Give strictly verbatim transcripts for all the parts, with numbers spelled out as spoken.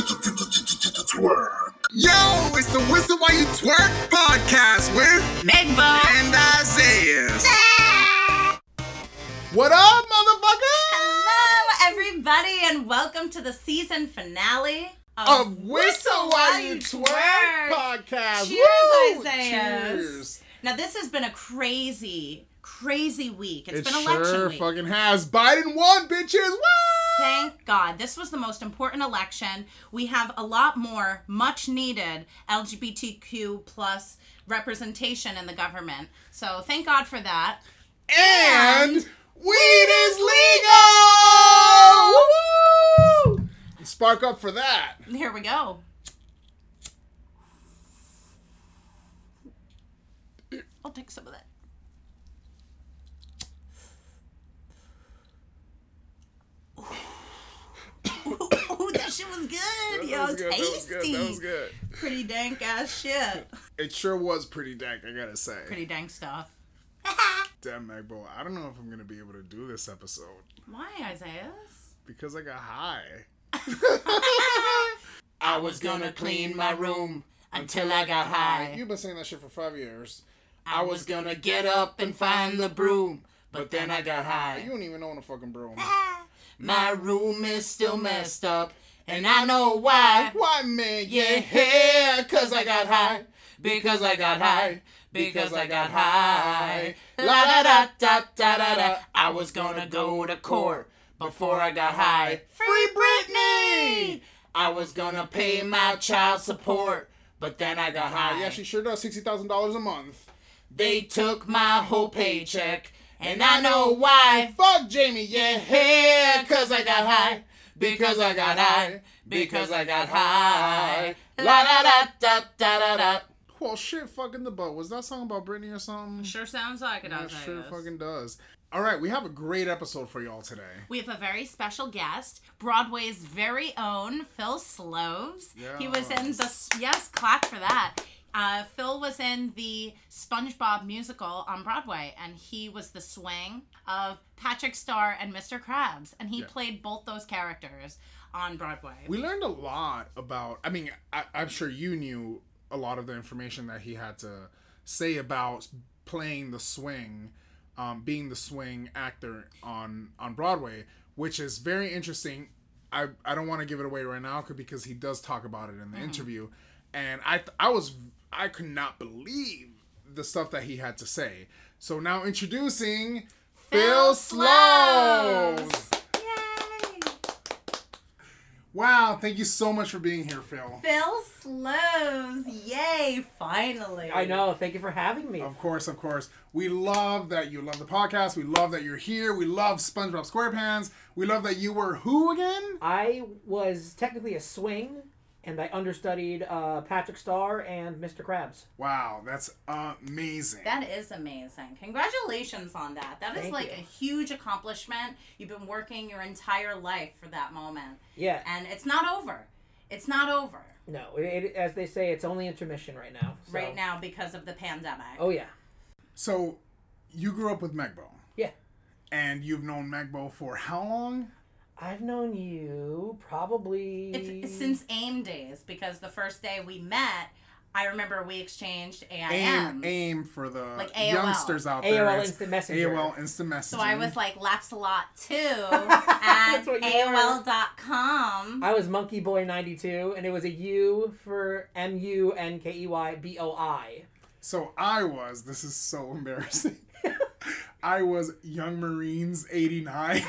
Twerk. Yo, it's the Whistle While You Twerk podcast with Megbo and Isaiah. What up, motherfucker? Hello, everybody, and welcome to the season finale of, of Whistle While You Twerk, twerk podcast. Cheers, Woo! Isaiah. Cheers. Now, this has been a crazy, crazy week. It's it been sure election week. fucking has. Biden won, bitches. Woo! Thank God. This was the most important election. We have a lot more much needed L G B T Q plus representation in the government. So thank God for that. And, and weed is legal! Woo! Spark up for that. Here we go. I'll take some of that. Ooh, that shit was good. That Yo, was good. tasty. That was good. That was good. Pretty dank ass shit. It sure was pretty dank, I gotta say. Pretty dank stuff. Damn, Magbo, I don't know if I'm gonna be able to do this episode. Why, Isaiah? Because I got high. I was gonna clean my room until I got high. You've been saying that shit for five years. I was gonna get up and find the broom, but then I got high. You don't even own a fucking broom. My room is still messed up, and I know why. Why, man? Yeah, cause I got high. Because I got high. Because I got high. La da da da da da da. I was gonna go to court before I got high. Free Britney! I was gonna pay my child support, but then I got high. Yeah, she sure does. sixty thousand dollars a month. They took my whole paycheck, and I know why. Fuck Jamie, yeah. Yeah, cause I got high. Because I got high. Because I got high. La da da da da da da. Well, shit, fucking the butt. Was that song about Britney or something? Sure sounds like it, yeah, Isaiah. sure fucking does. All right, we have a great episode for y'all today. We have a very special guest, Broadway's very own Phil Sloves. Yes. He was in the, yes, clap for that. Uh, Phil was in the SpongeBob musical on Broadway, and he was the swing of Patrick Star and Mister Krabs, and he yeah. played both those characters on Broadway. We learned a lot about, I mean, I, I'm sure you knew a lot of the information that he had to say about playing the swing, um, being the swing actor on, on Broadway, which is very interesting. I, I don't want to give it away right now because he does talk about it in the mm-hmm. interview. And I I was I could not believe the stuff that he had to say. So now introducing Phil, Phil Sloves. Wow, thank you so much for being here, Phil. Phil Sloves. Yay, finally. I know. Thank you for having me. Of course, of course. We love that you love the podcast. We love that you're here. We love SpongeBob SquarePants. We love that you were who again? I was technically a swing, and I understudied uh, Patrick Star and Mister Krabs. Wow, that's amazing. That is amazing. Congratulations on that. That is Thank like you. a huge accomplishment. You've been working your entire life for that moment. Yeah. And it's not over. It's not over. No, it, it, as they say, it's only intermission right now. So. Right now because of the pandemic. Oh, yeah. So, you grew up with Megbo. Yeah. And you've known Megbo for how long? I've known you probably... It's since AIM days, because the first day we met, I remember we exchanged A I Ms. AIM, AIM for the like A O L. youngsters out A O L there. Instant Messenger. A O L Instant Messenger. So I was like, laughs a lot too, at A O L dot com. I was Monkey Boy ninety-two, and it was a U for M U N K E Y B O I. So I was, this is so embarrassing, I was Young Marines eighty-nine.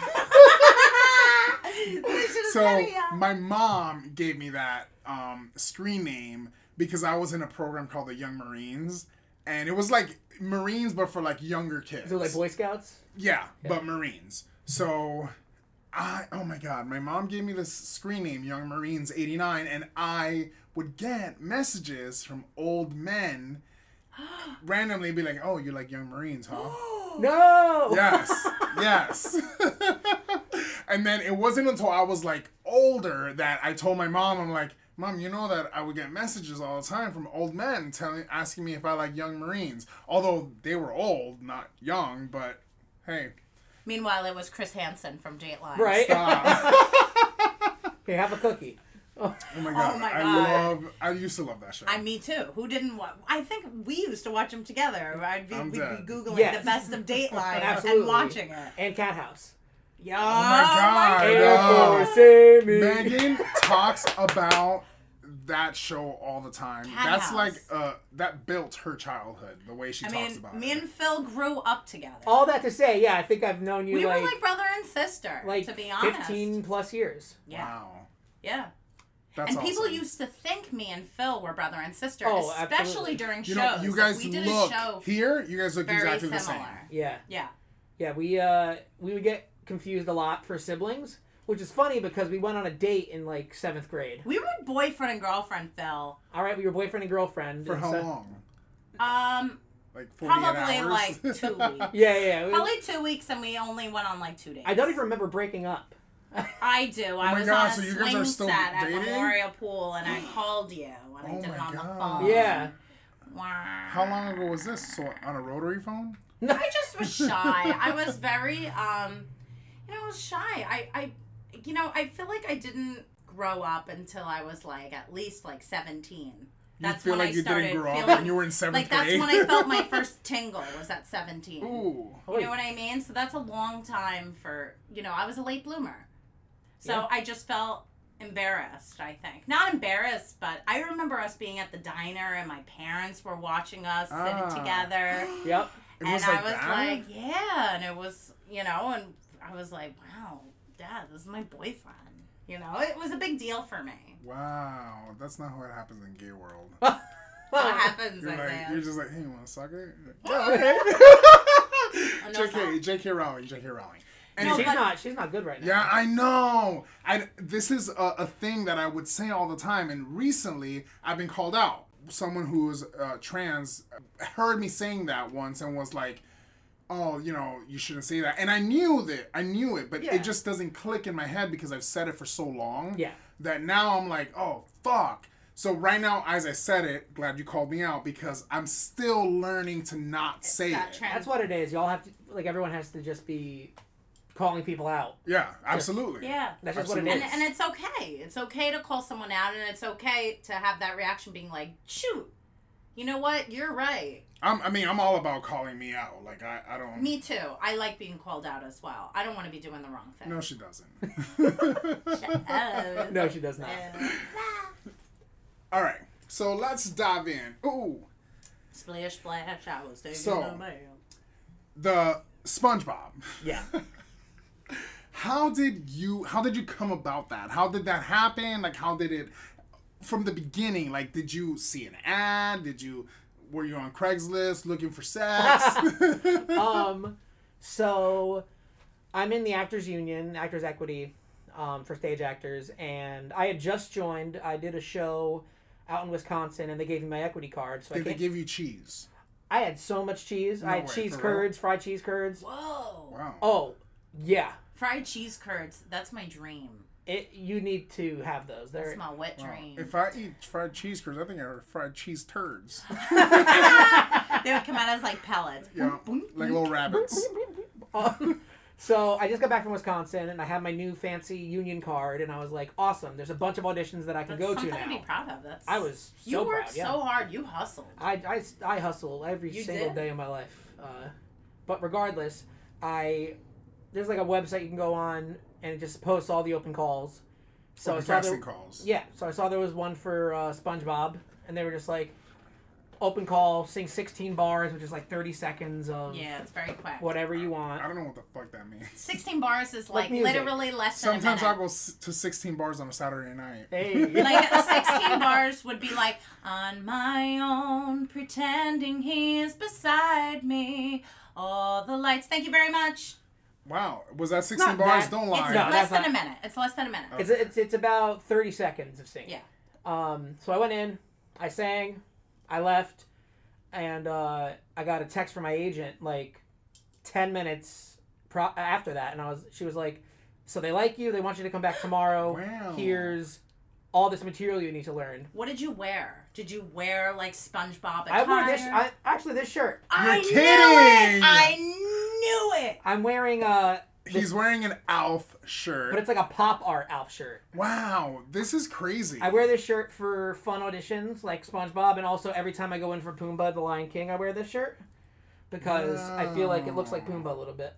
So my mom gave me that um, screen name because I was in a program called the Young Marines, and it was like Marines but for like younger kids. So like Boy Scouts? Yeah, yeah, but Marines. So I oh my god, my mom gave me this screen name, Young Marines eighty-nine, and I would get messages from old men randomly be like, "Oh, you like Young Marines, huh?" No! Yes. Yes. And then it wasn't until I was like older that I told my mom, I'm like, Mom, you know that I would get messages all the time from old men telling, asking me if I like Young Marines. Although they were old, not young, but hey. Meanwhile, it was Chris Hansen from Dateline. Right. Stop. Here, have a cookie. Oh my god! Oh my I God. love. I used to love that show. I me too. Who didn't want? I think we used to watch them together. I'd be, I'm we'd dead. be googling Yes. the best of Dateline Absolutely. and watching it. And Cat House. Yo, Oh my God. Air Oh. Force, save me. Megan talks about that show all the time. Cat That's House. like uh that built her childhood. The way she I talks mean, about me it. and Phil grew up together. All that to say, yeah, I think I've known you we like, were like brother and sister, like to be honest. fifteen plus years. Yeah, Wow, yeah. that's and people awesome. used to think me and Phil were brother and sister, Oh, especially absolutely. during You shows. know, you Like, guys we did look a show here. You guys look very exactly the similar. same. Yeah. Yeah. Yeah, we uh we would get confused a lot for siblings, which is funny because we went on a date in like seventh grade. We were boyfriend and girlfriend, Phil. All right, we were boyfriend and girlfriend. For and how so- long? Um, Like forty-eight probably hours. like two weeks. Yeah, yeah. we- Probably two weeks, and we only went on like two days. I don't even remember breaking up. I do. I my was God, on a so you guys swing are still set at dating? Memorial Pool, and I called you, and I Oh did it my on the God. phone. Yeah. Wow. How long ago was this? So on a rotary phone? I just was shy. I was very, um, you know, I was shy. I, I, you know, I feel like I didn't grow up until I was like at least like seventeen. You That's feel when like I you started didn't grow up feeling when you were in seventh like that's grade. when I felt my first tingle was at seventeen. Ooh. You know what I mean? So that's a long time for, you know, I was a late bloomer. So Yeah. I just felt embarrassed, I think. Not embarrassed, but I remember us being at the diner and my parents were watching us Ah. sitting together. Yep. It and was I like was that? like, yeah. And it was, you know, and I was like, wow, Dad, this is my boyfriend. You know, it was a big deal for me. Wow, that's not how it happens in gay world. What happens, You're like, Isaiah? you're just like, hey, you want to suck it? Yeah, okay. no, J K, J K Rowling, J K Rowling. And No, she's but- not. She's not good right now. yeah, I know. I this is a, a thing that I would say all the time, and recently I've been called out. Someone who is uh, trans heard me saying that once and was like, "Oh, you know, you shouldn't say that." And I knew that, I knew it, but Yeah. it just doesn't click in my head because I've said it for so long. Yeah. That now I'm like, "Oh, fuck." So right now, as I said it, glad you called me out because I'm still learning to not say that it. trans- That's what it is. Y'all have to like everyone has to just be calling people out. Yeah, absolutely. Yeah. That's just what it Absolutely. is. And, and it's okay. It's okay to call someone out, and it's okay to have that reaction being like, shoot, you know what? You're right. I'm, I mean, I'm all about calling me out. Like, I, I don't... Me too. I like being called out as well. I don't want to be doing the wrong thing. No, she doesn't. Shut up. No, she does not. All right, so let's dive in. Ooh, Splish, splash, I was taking So- a mail. the SpongeBob. Yeah. How did you, how did you come about that? How did that happen? Like, how did it, from the beginning, like, did you see an ad? Did you, were you on Craigslist looking for sex? um, so I'm in the Actors Union, Actors Equity, um, for stage actors, and I had just joined. I did a show out in Wisconsin, and they gave me my equity card. So I Did they can't, give you cheese? I had so much cheese. No I had way, cheese for real? curds, fried cheese curds. Whoa. Wow. Oh, yeah. Fried cheese curds. That's my dream. It. You need to have those. They're That's my wet Wow. dream. If I eat fried cheese curds, I think I heard fried cheese turds. They would come out as like pellets. Yeah, like little rabbits. Um, so I just got back from Wisconsin, and I had my new fancy union card, and I was like, awesome. There's a bunch of auditions that I can That's go to something now. to be proud of. That's I was so You worked proud, yeah. so hard. You hustled. I, I, I hustle every You single did? day of my life. Uh, but regardless, I there's like a website you can go on, and it just posts all the open calls. So I Open saw casting there, calls. yeah, so I saw there was one for uh, SpongeBob, and they were just like, open call, sing sixteen bars, which is like thirty seconds of Yeah, it's very quick. whatever you want. I don't know what the fuck that means. sixteen bars is like, Like music. literally less than Sometimes a I'll minute. go s- to sixteen bars on a Saturday night. Hey. Like sixteen bars would be like, on my own, pretending he is beside me. All the lights. Thank you very much. Wow, was that sixteen not bars? that- Don't It's lie. No, less that's than not- a minute. It's less than a minute. It's, it's it's about thirty seconds of singing. Yeah. Um. So I went in, I sang, I left, and uh, I got a text from my agent like ten minutes pro- after that, and I was she was like, "So they like you. They want you to come back tomorrow. Wow. Here's all this material you need to learn." What did you wear? Did you wear like SpongeBob attire? I wore this. I, actually, this shirt. I You're knew kidding! it. I knew it. I'm wearing uh He's wearing an Alf shirt. but it's like a pop art Alf shirt. Wow, this is crazy. I wear this shirt for fun auditions like SpongeBob, and also every time I go in for Pumbaa, the Lion King, I wear this shirt because I feel like it looks like Pumbaa a little bit.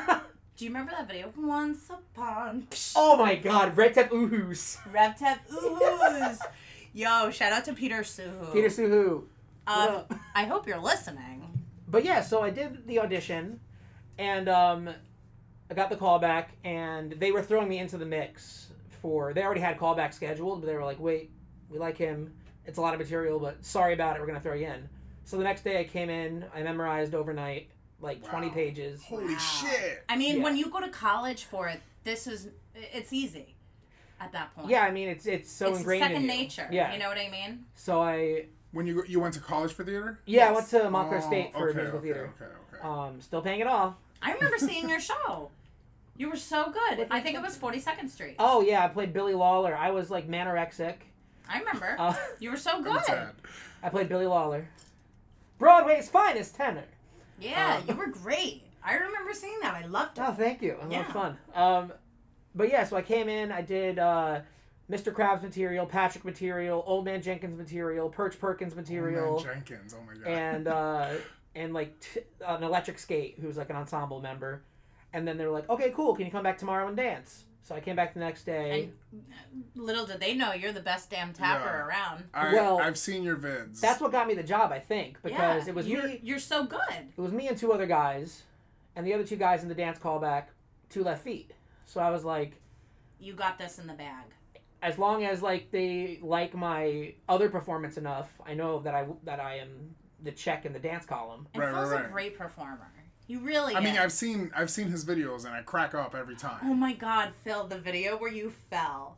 Do you remember that video? Once upon. Oh my god, Red Tep Oohoos. Rev Tep Oohoos. Yo, shout out to Peter Suhu. Peter Suhu. Um, I hope you're listening. But yeah, so I did the audition, and um, I got the callback, and they were throwing me into the mix for. They already had callback scheduled, but they were like, "Wait, we like him. It's a lot of material, but sorry about it. We're gonna throw you in." So the next day, I came in. I memorized overnight like Wow. twenty pages. Holy Wow. shit. I mean, Yeah. when you go to college for it, this is it's easy at that point. Yeah, I mean, it's it's so it's ingrained second in you. nature. Yeah. You know what I mean? So I When you you went to college for theater? yeah, I Yes. went to Montclair Oh, State for okay, musical okay, theater. Okay, okay. Um, still paying it off. I remember seeing your show. You were so good. What I did think you- it was forty-second Street. Oh yeah, I played Billy Lawler. I was like manorexic. I remember. Uh, You were so I'm good. sad. I played Billy Lawler. Broadway's finest tenor. Yeah, Um, you were great. I remember seeing that. I loved it. Oh, thank you. It Yeah. was fun. Um, but yeah, so I came in. I did uh, Mister Krabs material, Patrick material, Old Man Jenkins material, Perch Perkins Oh, man, material, Jenkins. Oh my god. and uh, and like t- an Electric Skate, who's like an ensemble member. And then they were like, "Okay, cool. Can you come back tomorrow and dance?" So I came back the next day. And little did they know you're the best damn tapper Yeah. around. I, well, I've seen your vids. That's what got me the job, I think, because yeah, it was you're, me. You're so good. It was me and two other guys, and the other two guys in the dance callback, two left feet. So I was like, You got this in the bag. as long as like they like my other performance enough, I know that I that I am the check in the dance column. And Right, Phil's right, a right. great performer. You really I mean, is. I've seen I've seen his videos and I crack up every Oh time. my god, Phil, the video where you fell.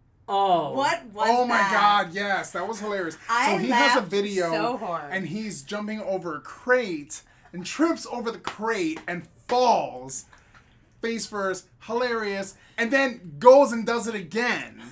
Oh, What was Oh my that? god, yes, that was hilarious. I so he has a laughed video so hard. and he's jumping over a crate and trips over the crate and falls face first, hilarious, and then goes and does it again.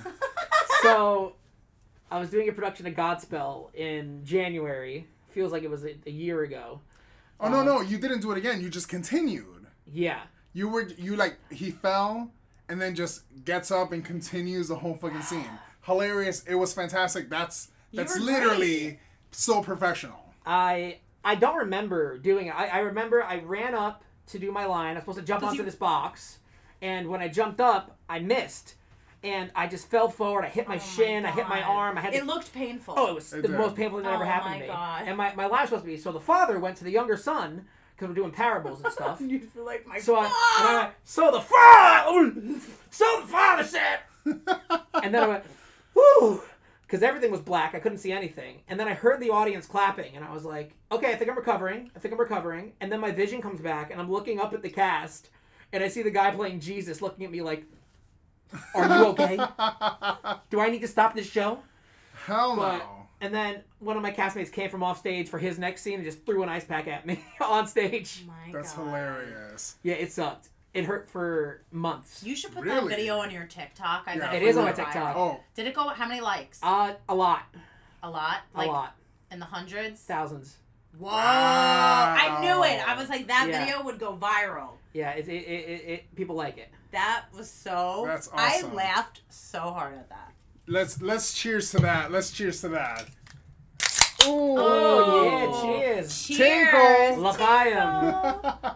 So I was doing a production of Godspell in January. Feels like it was a, a year ago. Oh no, Um, no, you didn't do it again. You just continued. Yeah. You were you like he fell and then just gets up and continues the whole fucking scene. Hilarious. It was fantastic. That's You that's were literally great. so professional. I I don't remember doing it. I, I remember I ran up to do my line. I was supposed to jump Did onto you- this box, and when I jumped up, I missed, and I just fell forward. I hit my Oh shin. I hit my God. arm. I had to It looked painful. Oh, it was It the did. most painful thing that ever Oh happened my to me. God. And my, my line was supposed to be, so the father went to the younger son, because we're doing parables and stuff. You feel like my So I, and I God. went, so the father, so the father said, and then I went, whoo, because everything was black. I couldn't see anything. And then I heard the audience clapping, and I was like, okay, I think I'm recovering. I think I'm recovering. And then my vision comes back, and I'm looking up at the cast, and I see the guy playing Jesus looking at me like, are you okay? Do I need to stop this show? Hell But, no. and then one of my castmates came from off stage for his next scene and just threw an ice pack at me on stage. Oh my That's God. hilarious. Yeah, it sucked. It hurt for months. You should put Really? that video on your TikTok. I Yeah, bet It is on my went viral. TikTok. Oh, Did it go? How many likes? Uh, a lot. a lot. A Like lot. in the hundreds. Thousands. Whoa! I knew it. I Wow. was like, that Yeah. video would go viral. Yeah, it, it, it, it, it people like it. That was so. That's I awesome. laughed so hard at that. let's let's cheers to that. Let's cheers to that. Ooh. Oh, yeah, cheers. Cheers. Tinkle. L'chaim.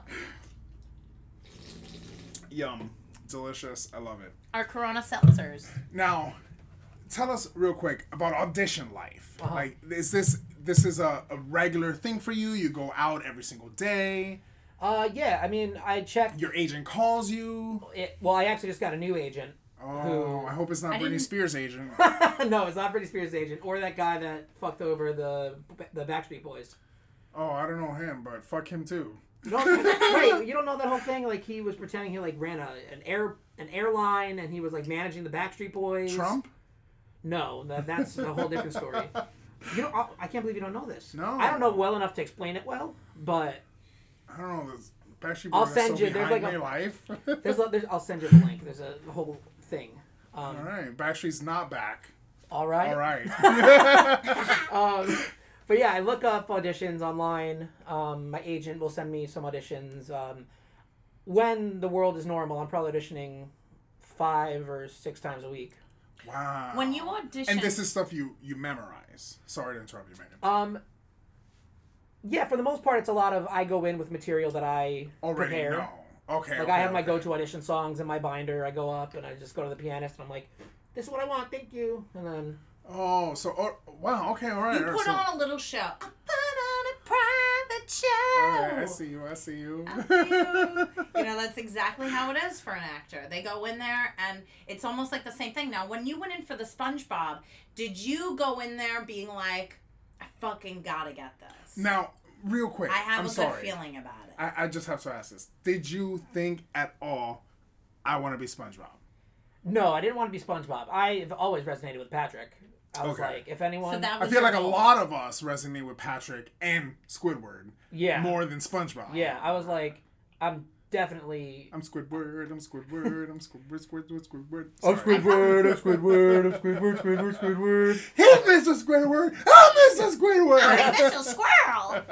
Yum. Delicious. I love it. Our Corona seltzers. Now, tell us real quick about audition life. Uh-huh. Like, is this this is a, a regular thing for you? You go out every single day. Uh, yeah, I mean, I checked. Your agent calls you. It, well, I actually just got a new agent. Oh, Who- I hope it's not I Britney didn't- Spears' agent. No, it's not Britney Spears' agent or that guy that fucked over the the Backstreet Boys. Oh, I don't know him, but fuck him too. You don't, wait, you don't know that whole thing? Like he was pretending he like ran a an air an airline and he was like managing the Backstreet Boys. Trump? No, that, that's a whole different story. You don't, I, I can't believe you don't know this. No. I don't know well enough to explain it well, but I don't know. This Backstreet I'll Boys are send so you- there's behind like a- my life. there's, a, there's I'll send you the link. There's a whole thing. Um, All right, Backstreet's not back. all right. All right. um, but yeah, I look up auditions online. Um, my agent will send me some auditions. Um, when the world is normal, I'm probably auditioning five or six times a week. Wow. When you audition, and this is stuff you you memorize. Sorry to interrupt you, Megan. Um. Yeah, for the most part, it's a lot of I go in with material that I Already prepare. know. Okay. Like okay, I have my okay. go-to audition songs in my binder. I go up and I just go to the pianist and I'm like, "This is what I want, thank you." And then Oh, so oh, wow. Okay, all right. you all right, put so, on a little show. I put on a private show. all right, I see you. I see you. I see you. You know, that's exactly how it is for an actor. They go in there, and it's almost like the same thing. Now, when you went in for the SpongeBob, did you go in there being like, I fucking gotta get this? Now, real quick. I have I'm a sorry. good feeling about it. I, I just have to ask this. Did you think at all, I want to be SpongeBob? no, I didn't want to be SpongeBob. I've always resonated with Patrick. I was Okay. like, if anyone, So that I was feel your like a goal. lot of us resonate with Patrick and Squidward yeah, more than SpongeBob. yeah, I was like, I'm definitely. I'm Squidward, I'm Squidward, I'm Squidward, Squidward, Squidward. I'm Sorry. Squidward, I'm Squidward, I'm Squidward, Squidward, Squidward. Hey, Mister Squidward! I'm Mister Squidward! I'm Mister Squirrel.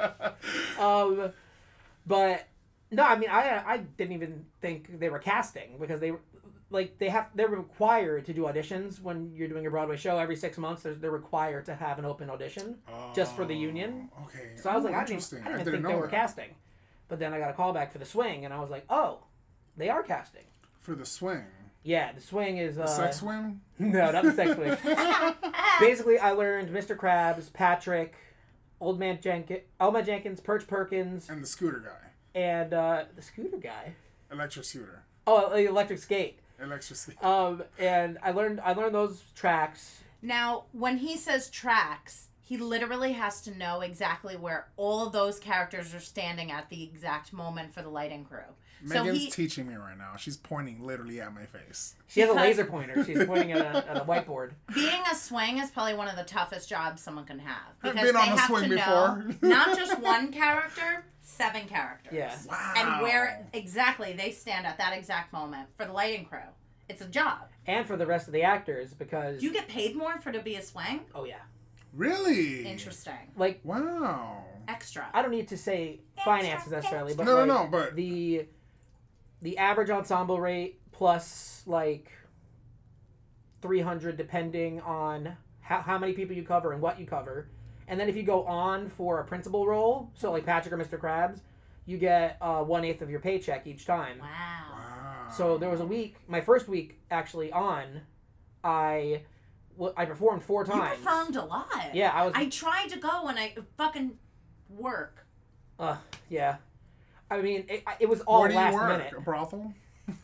Um, but no, I mean, I I didn't even think they were casting because they like they have they're required to do auditions when you're doing a Broadway show every six months. They're, they're required to have an open audition just for the union. Oh, okay. So I was Oh, like, I didn't, interesting. I didn't, didn't think know they were that. casting. But then I got a call back for the swing, and I was like, oh, they are casting. For the swing. Yeah, the swing is uh, The sex swing? no, not the sex swing. Basically, I learned Mister Krabs, Patrick, Old Man Jenkins, Elma Jenkins, Perch Perkins, And the scooter guy. and uh, the scooter guy. Electric scooter. Oh, the electric skate. Electric scooter. Um, and I learned I learned those tracks. Now, when he says tracks, he literally has to know exactly where all of those characters are standing at the exact moment for the lighting crew. So Megan's he, teaching me right now. She's pointing literally at my face. She has a Because- laser pointer. She's pointing at a, at a whiteboard. being a swing is probably one of the toughest jobs someone can have. I've Because been on they a have swing to know before. not just one character, seven characters. Yeah. Wow. And where exactly they stand at that exact moment for the lighting crew. It's a job. And for the rest of the actors, because Do you get paid more for to be a swing? oh yeah, Really? Interesting. like Wow. Extra. I don't need to say finances necessarily, but No, like, no, no, but- the the average ensemble rate plus like three hundred depending on how, how many people you cover and what you cover. And then if you go on for a principal role, so like Patrick or Mister Krabs, you get uh, one eighth of your paycheck each time. Wow. Wow. So there was a week, my first week actually on, I well, I performed four You times. performed a lot. Yeah, I was. I tried to go and I fucking work. Uh, yeah. I mean, it, it was all Where do you last work? minute. A brothel?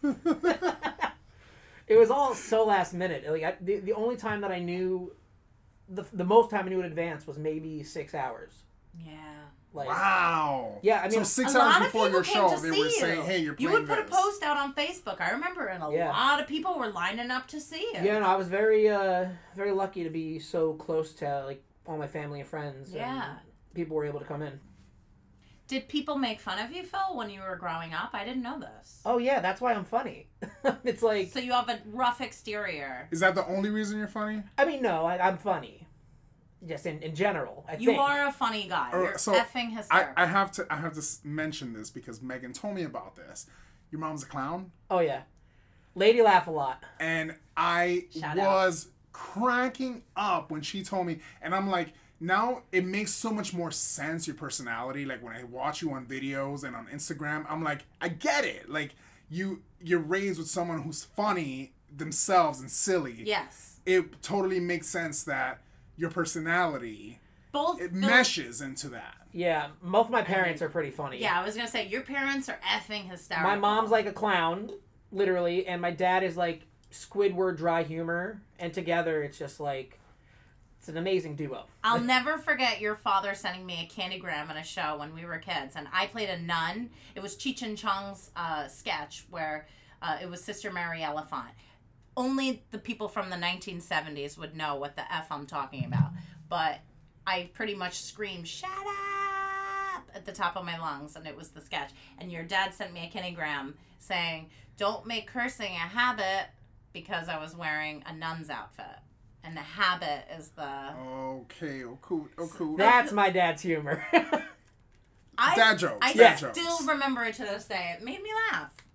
It was all so last minute. Like I, the the only time that I knew, the the most time I knew in advance was maybe six hours. Yeah. Like Wow. Yeah, I mean, so six a lot hours of before people your came show, to they see were you. saying, "Hey, you're You playing would put this." a post out on Facebook. I remember, and a Yeah. lot of people were lining up to see you. yeah, no, I was very uh very lucky to be so close to like all my family and friends. Yeah. And people were able to come in. Did people make fun of you, Phil, when you were growing up? I didn't know this. Oh yeah, that's why I'm funny. It's like So you have a rough exterior. Is that the only reason you're funny? I mean, no, I, I'm funny. Just in, in general, I You think. are a funny guy. Or- You're so, effing I, hysterical. I have to I have to s- mention this because Megan told me about this. Your mom's a clown, Oh yeah, lady laugh a lot. and I Shout was cracking up when she told me, and I'm like, now it makes so much more sense, your personality. Like when I watch you on videos and on Instagram, I'm like, I get it. Like you you're raised with someone who's funny themselves and silly. yes. It totally makes sense that your personality Both. it Phil- meshes into that. Yeah, both of my parents are pretty funny. Yeah, I was gonna say your parents are effing hysterical. My mom's like a clown, literally, and my dad is like Squidward dry humor, and together it's just like it's an amazing duo. I'll never forget your father sending me a candygram in a show when we were kids, and I played a nun. It was Cheech and Chong's uh, sketch where uh, it was Sister Mary Elephant. Only the people from the nineteen seventies would know what the F I'm talking about. But I pretty much screamed, "Shut up!" at the top of my lungs, and it was the sketch. And your dad sent me a candygram saying, "Don't make cursing a habit," because I was wearing a nun's outfit. And the habit is the... Okay, oh cool, oh cool. That's my dad's humor. I, Dad jokes, I dad still jokes. remember it to this day. It made me laugh.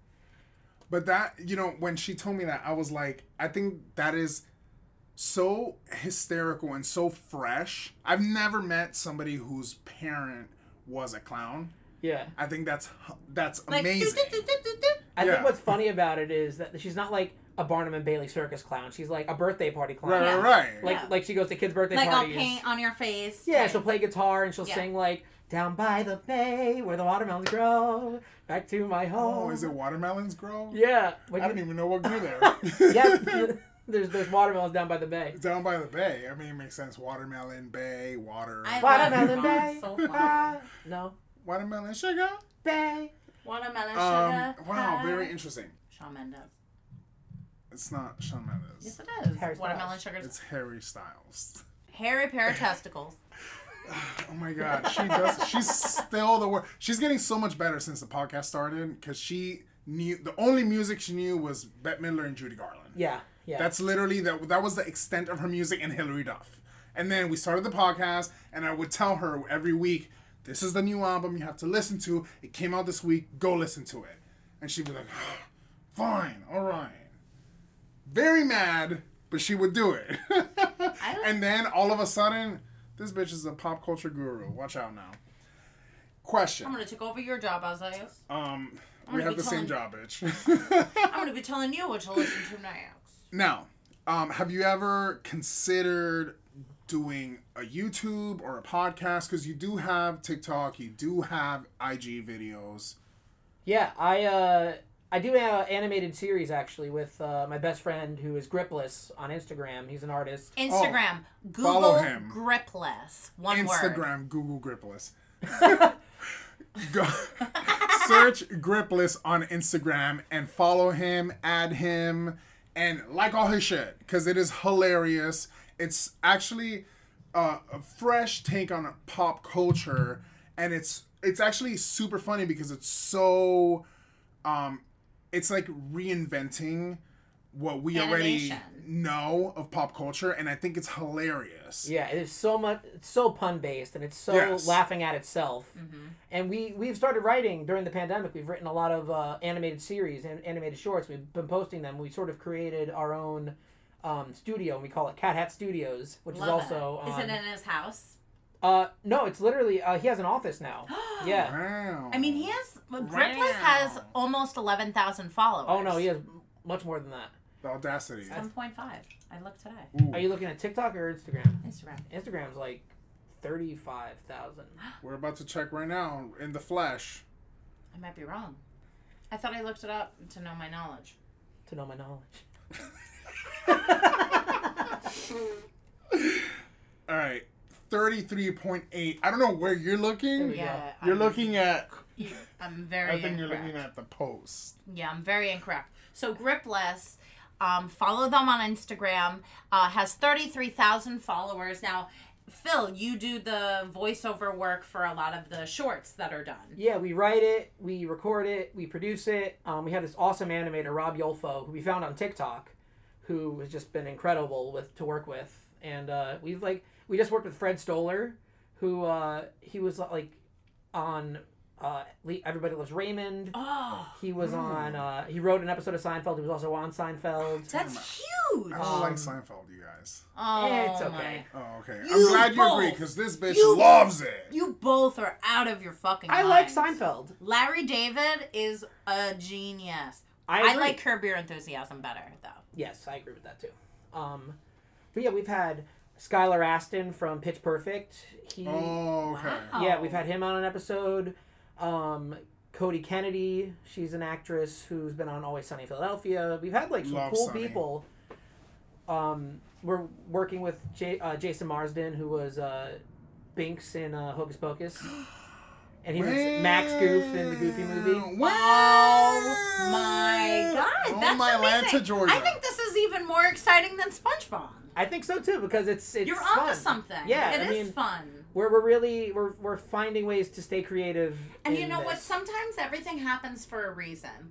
But that, you know, when she told me that, I was like, I think that is so hysterical and so fresh. I've never met somebody whose parent was a clown. Yeah. I think that's that's Like, amazing. do, do, do, do, do. I Yeah. think what's funny about it is that she's not like a Barnum and Bailey circus clown. She's like a birthday party clown. Right, Yeah. right, right. Like Yeah. like she goes to kids' birthday Like I'll parties. paint on your face. Yeah, type. she'll play guitar and she'll Yeah. sing like "Down by the bay where the watermelons grow, back to my home." Oh, is it watermelons grow? Yeah. When I you- don't even know what grew there. yeah. There's there's watermelons down by the bay. Down by the bay. I mean, it makes sense. Watermelon, bay, water. I love Watermelon your bay. mom so Ah, far. no. Watermelon sugar. Bay. Watermelon Um, sugar. wow, high. very interesting. Shawn Mendes. It's not Shawn Mendes. Yes, it is. Harry Watermelon Styles. sugar. It's Harry Styles. Hairy pair of testicles. Oh my god, she does. She's still the worst. She's getting so much better since the podcast started because she knew the only music she knew was Bette Midler and Judy Garland. Yeah. Yeah. That's literally that. That was the extent of her music and Hilary Duff. And then we started the podcast, and I would tell her every week, "This is the new album you have to listen to. It came out this week. Go listen to it." And she'd be like, "Fine, all right." Very mad, but she would do it. I like- And then all of a sudden, this bitch is a pop culture guru. Watch out now. Question. I'm gonna take over your job, Isaiah. Um, I'm we gonna have be the same telling- job, bitch. I'm gonna be telling you what to listen to next. Now, um, have you ever considered doing a YouTube or a podcast? Because you do have TikTok, you do have I G videos. Yeah, I uh, I do an animated series actually with uh, my best friend who is Gripless on Instagram. He's an artist. Instagram. Google follow him. Gripless. One word. Instagram, Google Gripless. Go search Gripless on Instagram and follow him, add him, and like all his shit because it is hilarious. It's actually uh, a fresh take on pop culture, and it's it's actually super funny because it's so um, it's like reinventing what we Animation. already know of pop culture, and I think it's hilarious. Yeah, it is so much. It's so pun based, and it's so Yes. laughing at itself. And we we've started writing during the pandemic. We've written a lot of uh, animated series and animated shorts. We've been posting them. We sort of created our own um, studio, and we call it Cat Hat Studios, which Love is also it. Is on- it in his house? Uh, no, it's literally uh, he has an office now. Yeah. Wow. I mean, he has. Gripless has almost eleven thousand followers. Oh no, he has much more than that. The audacity. Seven point five. I looked today. Ooh, Are you looking at TikTok or Instagram? Instagram. Instagram's like thirty-five thousand. we're about to check right now in the flesh. I might be wrong. I thought I looked it up to know my knowledge. To know my knowledge. All right, thirty-three point eight. I don't know where you're There looking. we Yeah, You're I'm, looking at. I'm very. I think you're incorrect. looking at the post. Yeah, I'm very incorrect. So Gripless, um, follow them on Instagram. Uh, has thirty-three thousand followers now. Phil, you do the voiceover work for a lot of the shorts that are done. Yeah, we write it, we record it, we produce it. Um, we have this awesome animator, Rob Yolfo, who we found on TikTok, who has just been incredible with to work with. And uh, we've like we just worked with Fred Stoller, who uh, he was like on uh, Le- Everybody Loves Raymond. Oh, He was on. Uh, he wrote an episode of Seinfeld. He was also on Seinfeld. that's huge. I don't Um, like Seinfeld, you guys. Oh, it's okay. my. Oh, okay. You I'm glad you agree both. because this bitch You- loves it. You both are out of your fucking I like minds. Seinfeld. Larry David is a genius. I, I, agree. like Curb Your Enthusiasm better, though. Yes, I agree with that too. Um, but yeah, we've had Skylar Aston from Pitch Perfect. He, Oh, okay. Wow. yeah, we've had him on an episode. Um, Cody Kennedy, she's an actress who's been on Always Sunny in Philadelphia. We've had like some Love cool Sunny. people. Um, we're working with J- uh, Jason Marsden, who was uh, Binks in uh, Hocus Pocus, and he was Max Goof in the Goofy movie. Wow. Oh my god, Oh that's my amazing. Atlanta, Georgia. I think this is even more exciting than SpongeBob. I think so too because it's it's You're fun. onto something. Yeah, it I is mean, fun. We're, we're really we're, we're finding ways to stay creative. And in you know what? this. Sometimes everything happens for a reason. Like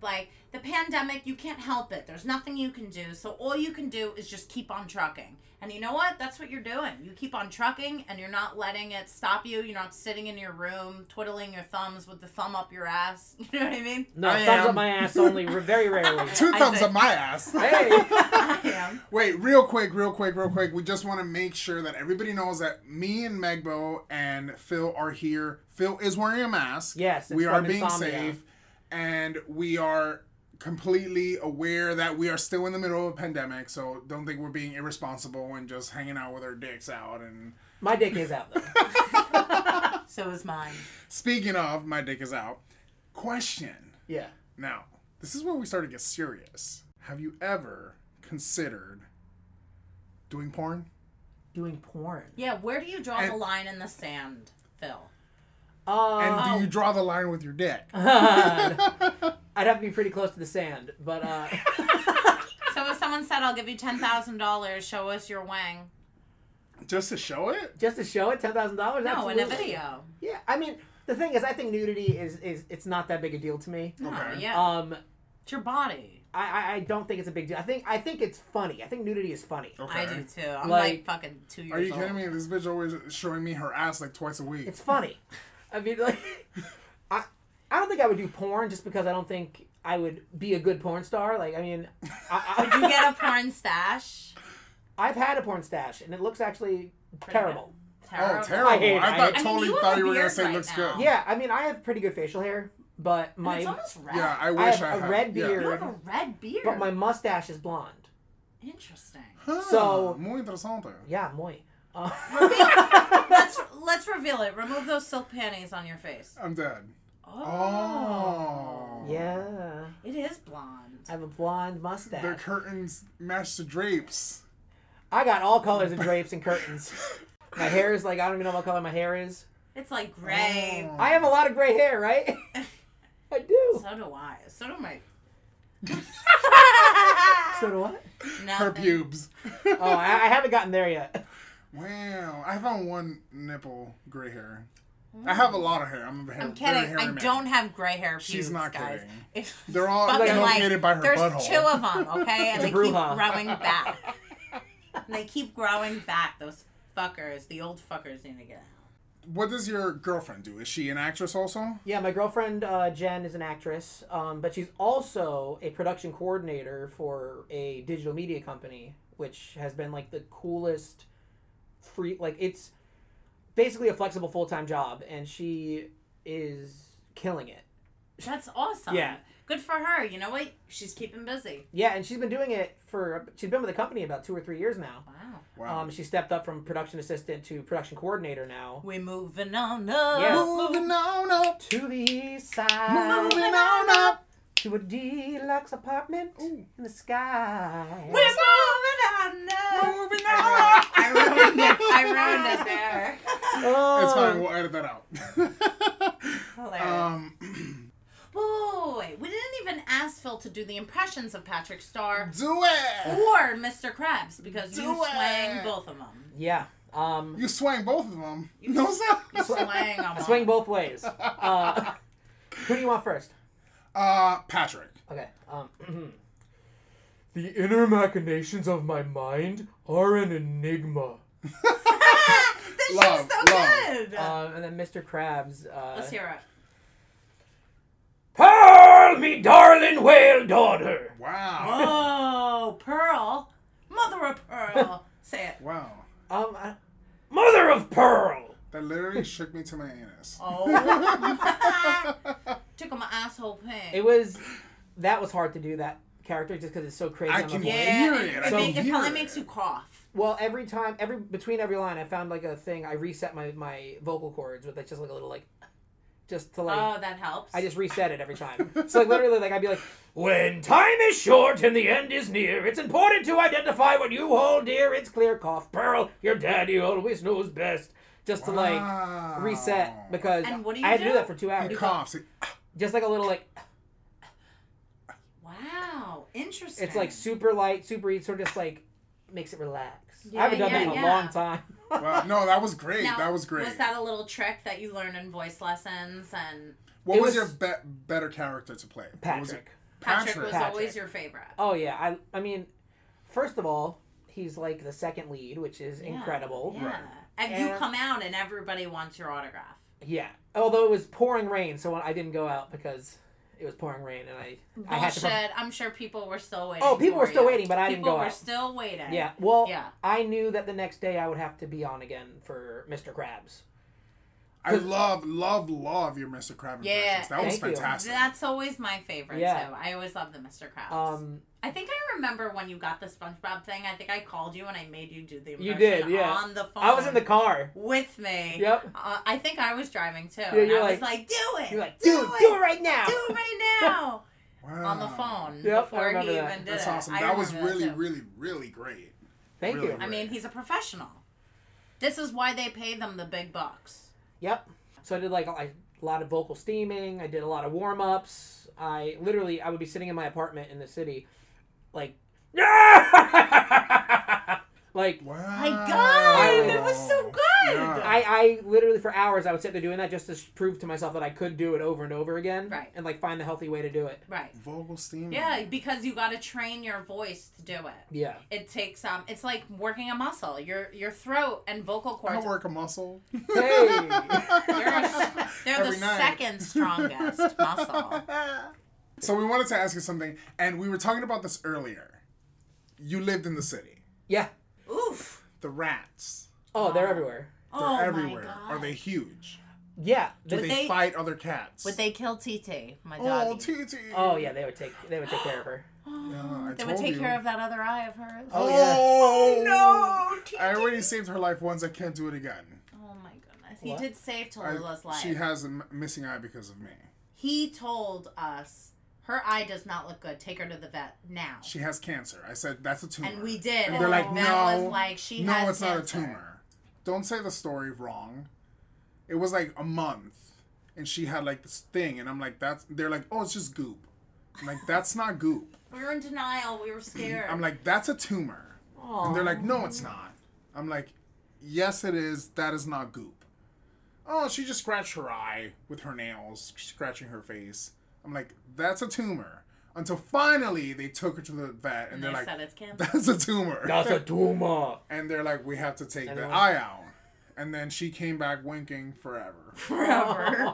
the pandemic, you can't help it. There's nothing you can do. So all you can do is just keep on trucking. And you know what? That's what you're doing. You keep on trucking, and you're not letting it stop you. You're not sitting in your room twiddling your thumbs with the thumb up your ass. You know what I mean? No, I thumbs am. up my ass only. Very rarely. Two I thumbs say- up my ass. Hey. I am. Wait, real quick, real quick, real quick. We just want to make sure that everybody knows that me and Megbo and Phil are here. Phil is wearing a mask. Yes, it's we are from being insomnia. safe, and we are completely aware that we are still in the middle of a pandemic. So don't think we're being irresponsible and just hanging out with our dicks out. And My dick is out though. So is mine. speaking of, my dick is out. Question. Yeah. Now, this is where we start to get serious. Have you ever considered doing porn? Doing porn. Yeah, where do you draw And- the line in the sand, Phil? Um, And Oh. do you draw the line with your dick? I'd have to be pretty close to the sand, but uh, So if someone said, I'll give you ten thousand dollars, show us your wang. Just to show it? just to show it, ten thousand dollars. No, in a video. Yeah, I mean, the thing is, I think nudity is is it's not that big a deal to me. No, Okay. yeah. Um, it's your body. I, I I don't think it's a big deal. I think I think it's funny. I think nudity is funny. Okay. I do too. I'm Like- like, fucking two years Are you old. kidding me? This bitch always showing me her ass like twice a week. It's funny. I mean, like, I I don't think I would do porn just because I don't think I would be a good porn star. Like, I mean, I, Would you get a porn stash? I, I've had a porn stash, and it looks actually terrible. Oh, terrible. I hate it. I I thought hate it. totally I mean, you thought have you a were going to beard say right looks now. good. Yeah, I mean, I have pretty good facial hair, but And my it's almost red. Yeah, I I wish have I, a had. red yeah. beard. You have a red beard. but my mustache is blonde. Interesting. Huh, So- muy interesante. Yeah, muy. Uh, Reveal, let's let's reveal it. Remove those silk panties on your face. I'm dead. Oh. Oh. yeah, It is blonde. I have a blonde mustache. The curtains match the drapes. I got all colors of drapes and curtains. My hair is like, I don't even know what color my hair is. It's like gray. Oh. I have a lot of gray hair, right? I do. So do I. So do my. So do I. Her Nothing. pubes. Oh, I, I haven't gotten there yet. Wow. I found one nipple gray hair. I have a lot of hair. I'm a hair, I'm very kidding. hairy I man. don't have gray hair pubes, She's not guys. kidding. It's They're all fucking located like, by her there's butthole. two of them, okay? And It's a they keep brouhaha. growing back. And they keep growing back. Those fuckers, the old fuckers need to get out. What does your girlfriend do? Is she an actress also? Yeah, my girlfriend uh, Jen is an actress, um, but she's also a production coordinator for a digital media company, which has been like the coolest free. Like it's basically a flexible full time job, and she is killing it. That's awesome. Yeah. Good for her. You know what? She's keeping busy. Yeah, and she's been doing it for. She's been with the company about two or three years now. Wow. Wow. Um, she stepped up from production assistant to production coordinator now. We moving on up. Yeah. Moving on up. To the east side, Moving on up. to a deluxe apartment Ooh. in the sky. We're moving on up. Moving on up. I ruined it. I ruined it there. Oh. It's fine. We'll edit that out. Hilarious. um, Whoa, wait, we didn't even ask Phil to do the impressions of Patrick Star do it. or Mister Krabs because Do you swang it. both of them. Yeah. Um, You swang both of them. You no, s- sir. You swang them. all. swing both ways. Uh, who do you want first? Uh, Patrick. Okay. Um, the inner machinations of my mind are an enigma. This Love, show's so love. good. Um, and then Mister Krabs. Uh, Let's hear it. Pearl, me darling whale daughter. Wow. Oh, Pearl. Mother of Pearl. Say it. Wow. Um, uh, mother of pearl. That literally shook me to my anus. Oh. Tickle my asshole pink. It was. That was hard to do that character just because it's so crazy. I on the can voice. yeah, hear it, it. it, I make- can it probably hear makes it. you cough. Well, every time, every between every line, I found like a thing. I reset my my vocal cords with like just like a little like, just to like. Oh, that helps. I just reset it every time. So like literally, like I'd be like, when time is short and the end is near, it's important to identify what you hold dear. It's clear, cough, Pearl. Your daddy always knows best. Just to like Wow. reset because And what do you I had to do do? that for two He hours. coughs. He- Just like a little like Wow. Interesting. it's like super light, super easy, sort of just like makes it relax. Yeah, I haven't done yeah, that in a yeah. long time. Wow. No, that was great. Now, that was great. Was that a little trick that you learned in voice lessons? And what it was, was- your be- better character to play? What was it? Patrick. Patrick, was Patrick. always your favorite. Oh yeah, I I mean, first of all, he's like the second lead, which is Yeah, incredible. Yeah. Right. And, And- you come out and everybody wants your autograph. Yeah. Although it was pouring rain, so I didn't go out because it was pouring rain, and I I had to. Bullshit. I'm sure people were still waiting. Oh, people for were still you. waiting, but I didn't People go were out. still waiting. Yeah. Well, Yeah. I knew that the next day I would have to be on again for Mister Krabs. I love, love, love your Mister Krabs Yeah, impressions. That was thank you. fantastic. That's always my favorite Yeah. too. I always love the Mister Krabs. Um, I think I remember when you got the SpongeBob thing. I think I called you and I made you do the impression You did, yeah. on the phone. I was in the car. with me. Yep. Uh, I think I was driving too. Yeah, and you're I was like- like, "Do it! You're like, do dude, it! do it right now. Do it right now!" Wow. On the phone Yep, I before he remember even that. did That's it. awesome. I That was remember really, too. really, really great. Thank Really you. great. I mean, he's a professional. This is why they pay them the big bucks. Yep. So I did like a lot of vocal steaming. I did a lot of warm ups. I literally I would be sitting in my apartment in the city, like, like Wow. My God, that was so good. Yeah. I, I literally for hours I would sit there doing that just to prove to myself that I could do it over and over again, Right. and like find the healthy way to do it. Right. Vocal steaming. Yeah, because you got to train your voice to do it. Yeah. It takes um, it's like working a muscle. Your your throat and vocal I cords. work a muscle. Hey. They're, they're Every the night. second strongest muscle. So we wanted to ask you something, and we were talking about this earlier. You lived in the city. Yeah. Oof. The rats. Oh, they're everywhere. They're Oh everywhere. my God. Are they huge? Yeah. Do They- they, they- fight other cats? Would they kill T T, my Oh, doggy? T T. oh yeah, they would take they would take care of her. Yeah, I They told would take you. care of that other eye of hers. Oh, yeah. Oh, no, T T. I already saved her life once. I can't do it again. Oh my goodness. He What? did save I- Tallulah's life. she has a m- missing eye because of me. He told us her eye does not look good. Take her to the vet now. She has cancer. I said that's a tumor. And we did. And And they're the like, vet no, was like, she no, has it's not a cancer. tumor. Don't say the story wrong. It was like a month, and she had like this thing, and I'm like, that's. They're like, oh, it's just goop. I'm like, that's not goop. We were in denial. We were scared. I'm like, that's a tumor. And they're like, no, it's not. I'm like, yes, it is. That is not goop. Oh, she just scratched her eye with her nails, scratching her face. I'm like, that's a tumor. Until finally they took her to the vet, and, and they're they like, said it's cancer. that's a tumor. That's a tumor. And they're like, we have to take And the then- eye out. And then she came back winking forever. Forever.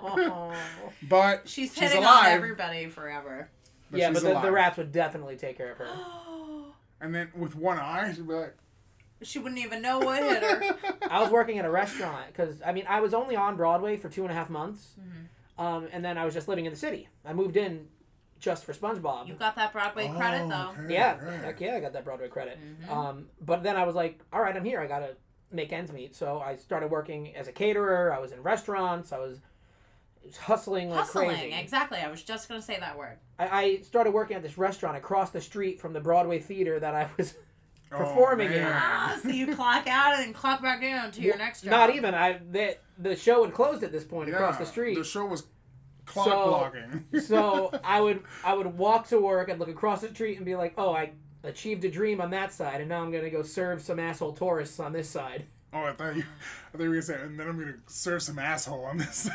But She's, she's hitting alive. on everybody forever. But yeah, she's but the, the alive. rats would definitely take care of her. And then with one eye, she'd be like, She wouldn't even know what hit her. I was working at a restaurant because I mean I was only on Broadway for two and a half months, Mm-hmm. um, and then I was just living in the city. I moved in just for SpongeBob. You got that Broadway credit Oh, though. okay, yeah, okay. heck yeah, I got that Broadway credit. Mhm. Um, but then I was like, all right, I'm here. I gotta make ends meet. So I started working as a caterer. I was in restaurants. I was, I was hustling like Hustling, crazy. exactly. I was just gonna say that word. I, I started working at this restaurant across the street from the Broadway theater that I was Oh, performing in. man. Ah, so you clock out and then clock back in to your next job. Not even. I the the show had closed at this point across Yeah, the street. The show was clock So- blocking. So I would I would walk to work. I'd look across the street and be like, oh, I achieved a dream on that side, and now I'm gonna go serve some asshole tourists on this side. Oh, I thought you, I thought you were gonna say, and then I'm gonna serve some asshole on this.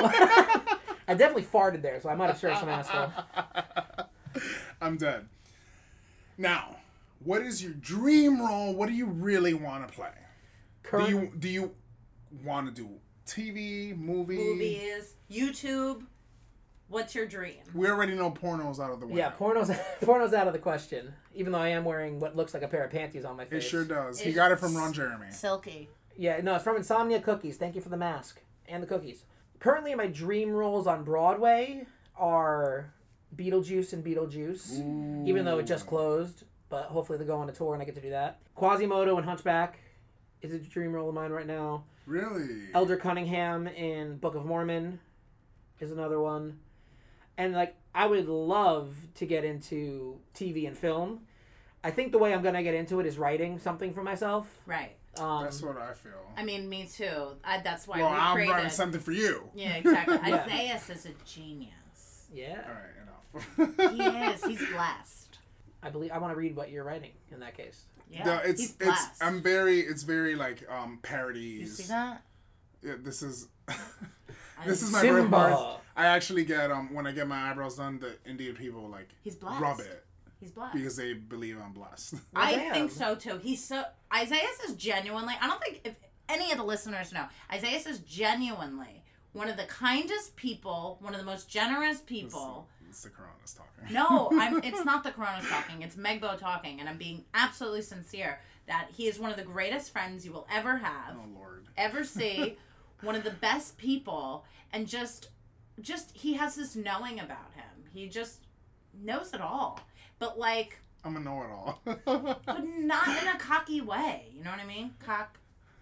I definitely farted there, so I might have served some asshole. I'm dead. Now, what is your dream role? What do you really want to play? Current, Do you do you want to do T V, movie? Movies, YouTube. What's your dream? We already know pornos out of the window. yeah, porno's porno's out of the question. Even though I am wearing what looks like a pair of panties on my It face. sure does. He It's- got it from Ron Jeremy. Silky. Yeah, no, it's from Insomnia Cookies. Thank you for the mask and the cookies. Currently, my dream roles on Broadway are Beetlejuice and Beetlejuice, Ooh. even though it just closed. But hopefully they go on a tour and I get to do that. Quasimodo and Hunchback is a dream role of mine right now. Really? Elder Cunningham in Book of Mormon is another one. And like I would love to get into T V and film. I think the way I'm gonna get into it is writing something for myself. Right. Um, That's what I feel. I mean, me too. I, that's why Well, we I'm created. writing something for you. Yeah, exactly. Yeah. Isaiah is a genius. yeah, All right, enough. He is. He's blessed. I believe I want to read what you're writing in that case. Yeah. No, it's he's it's blessed. I'm very it's very like um parodies. You see that? Yeah, this is this is my Simba. birthmark. I actually get um when I get my eyebrows done, the Indian people like He's blessed. rub it He's blessed. because they believe I'm blessed. I damn. think so too. He's so Isaiah is genuinely. I don't think if any of the listeners know, Isaiah is genuinely one of the kindest people, one of the most generous people. It's the Corona's talking. No, I'm. It's not the Corona's talking. It's Megbo talking, and I'm being absolutely sincere that he is one of the greatest friends you will ever have, Oh Lord. ever see. One of the best people, and just, just he has this knowing about him. He just knows it all, but like, I'm a know-it-all. but not in a cocky way. You know what I mean? Cock.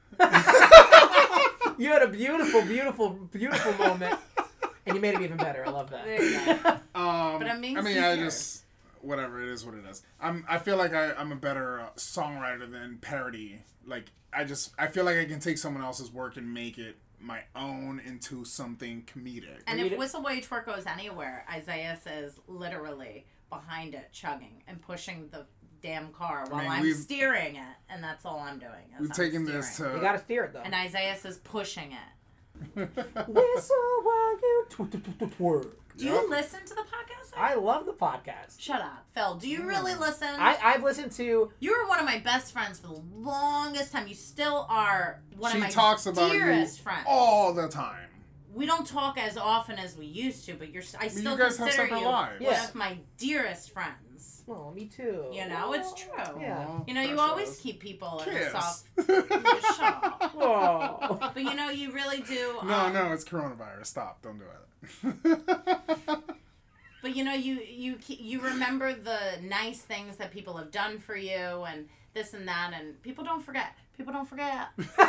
You had a beautiful, beautiful, beautiful moment, and you made it even better. I love that. There you go. Um, But I'm being I mean, I sincere. just whatever it is, what it is. I'm. I feel like I, I'm a better uh, songwriter than parody. Like I just, I feel like I can take someone else's work and make it my own into something comedic. And You if d- Whistleway Twerk goes anywhere, Isaiah is literally behind it, chugging and pushing the damn car while mean, I'm we've- steering it, and that's all I'm doing. is We've I'm taken this steering. to. You gotta steer it though. And Isaiah is pushing it. Whistle while you tw- tw- tw- tw- twerk. Do Yep. you listen to the podcast? I love the podcast. Shut up, Phil. Do you really listen? I, I've listened to. You were one of my best friends for the longest time. You still are one She of my talks about dearest you friends. all the time. We don't talk as often as we used to, but you're. I you still guys have consider separate you lives. one Yeah. of my dearest friends. Oh, me too. You know, it's true. Yeah. Aw, You know, you precious. always keep people in a Kiss. soft. Shut up. Oh. But you know, you really do. No, um, no, it's coronavirus. Stop! Don't do it. But you know, you you ke- you remember the nice things that people have done for you, and this and that, and people don't forget. People don't forget.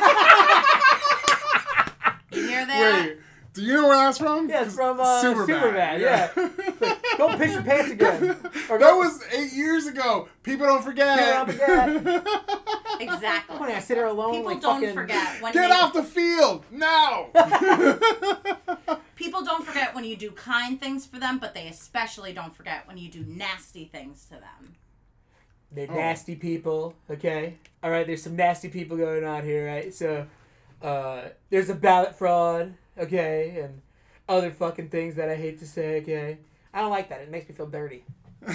You hear that? Wait, do you know where that's from? Yeah, it's from uh, Superbad. Superbad. Yeah. Don't piss your pants again. Or That go- was eight years ago. People don't forget. People don't Exactly. Funny, I sit here alone. People like don't fucking... forget when Get they, off the field now. People don't forget when you do kind things for them, but they especially don't forget when you do nasty things to them. They're Oh. nasty people, okay? All right, there's some nasty people going on here, right? So, uh, there's a ballot fraud, okay? And other fucking things that I hate to say, okay? I don't like that. It makes me feel dirty.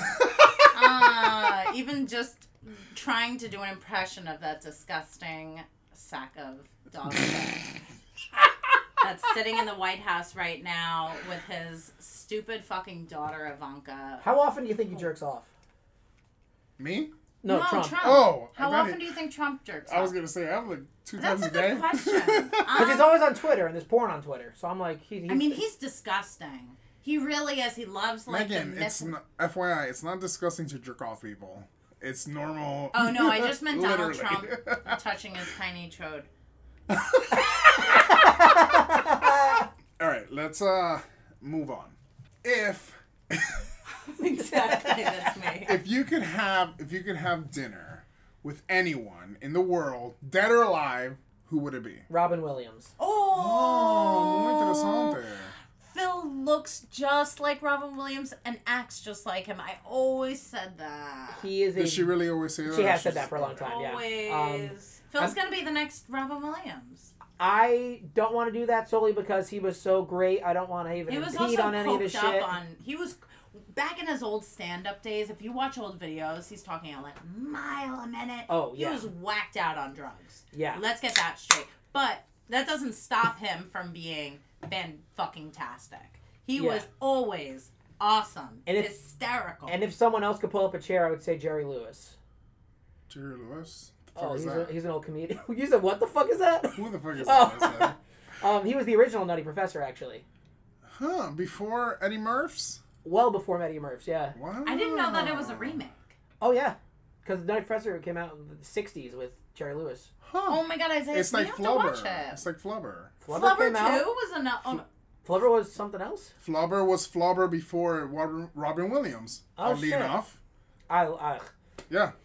Uh, even just trying to do an impression of that disgusting sack of dog shit that's sitting in the White House right now with his stupid fucking daughter Ivanka. How often do you think he jerks off? Me? No, Trump. Oh, I How thought often he- do you think Trump jerks I was off? gonna say I'm like two That's times a a day. good question. Because he's Um, always on Twitter, and there's porn on Twitter. So I'm like, he, he's, I mean, he's disgusting. He really is. He loves like Megan, the it's myth- not, F Y I. It's not disgusting to jerk off people. It's normal. Oh no, I just meant Donald Literally. Trump touching his tiny chode. All right, let's uh move on. If Exactly, that's me. if you could have if you could have dinner with anyone in the world, dead or alive, who would it be? Robin Williams. Oh, muy Oh, interesante. Phil looks just like Robin Williams and acts just like him. I always said that. He is a... Did she really always say that? She has Or said she's- that for a long time, yeah. Always. Um, Phil's I'm- gonna be the next Robin Williams. I don't want to do that solely because he was so great. I don't want to even He was impede also on any of his coked up shit. on. He was back in his old stand-up days. If you watch old videos, he's talking at like a mile a minute. Oh, He yeah. was whacked out on drugs. Yeah. Let's get that straight. But that doesn't stop him from being fan fucking tastic. He Yeah. was always awesome, And if- hysterical. And if someone else could pull up a chair, I would say Jerry Lewis. Jerry Lewis? The Oh, fuck is he's, a, that? he's an old comedian. You said, what the fuck is that? Who the fuck is Oh. that? um, he was the original Nutty Professor, actually. Huh? Before Eddie Murph's? Well before Eddie Murphs, yeah. Wow. I didn't know that it was a remake. Oh, yeah. Because Nutty Professor came out in the sixties with Jerry Lewis. Huh? Oh my god, Isaiah, it's we like have to watch Flubber. it. It's like Flubber. Flubber, Flubber came out. two was a no- oh, Flubber was something else? Flubber was Flubber before Robin, Robin Williams. Oh, oddly shit. enough. I, I Yeah.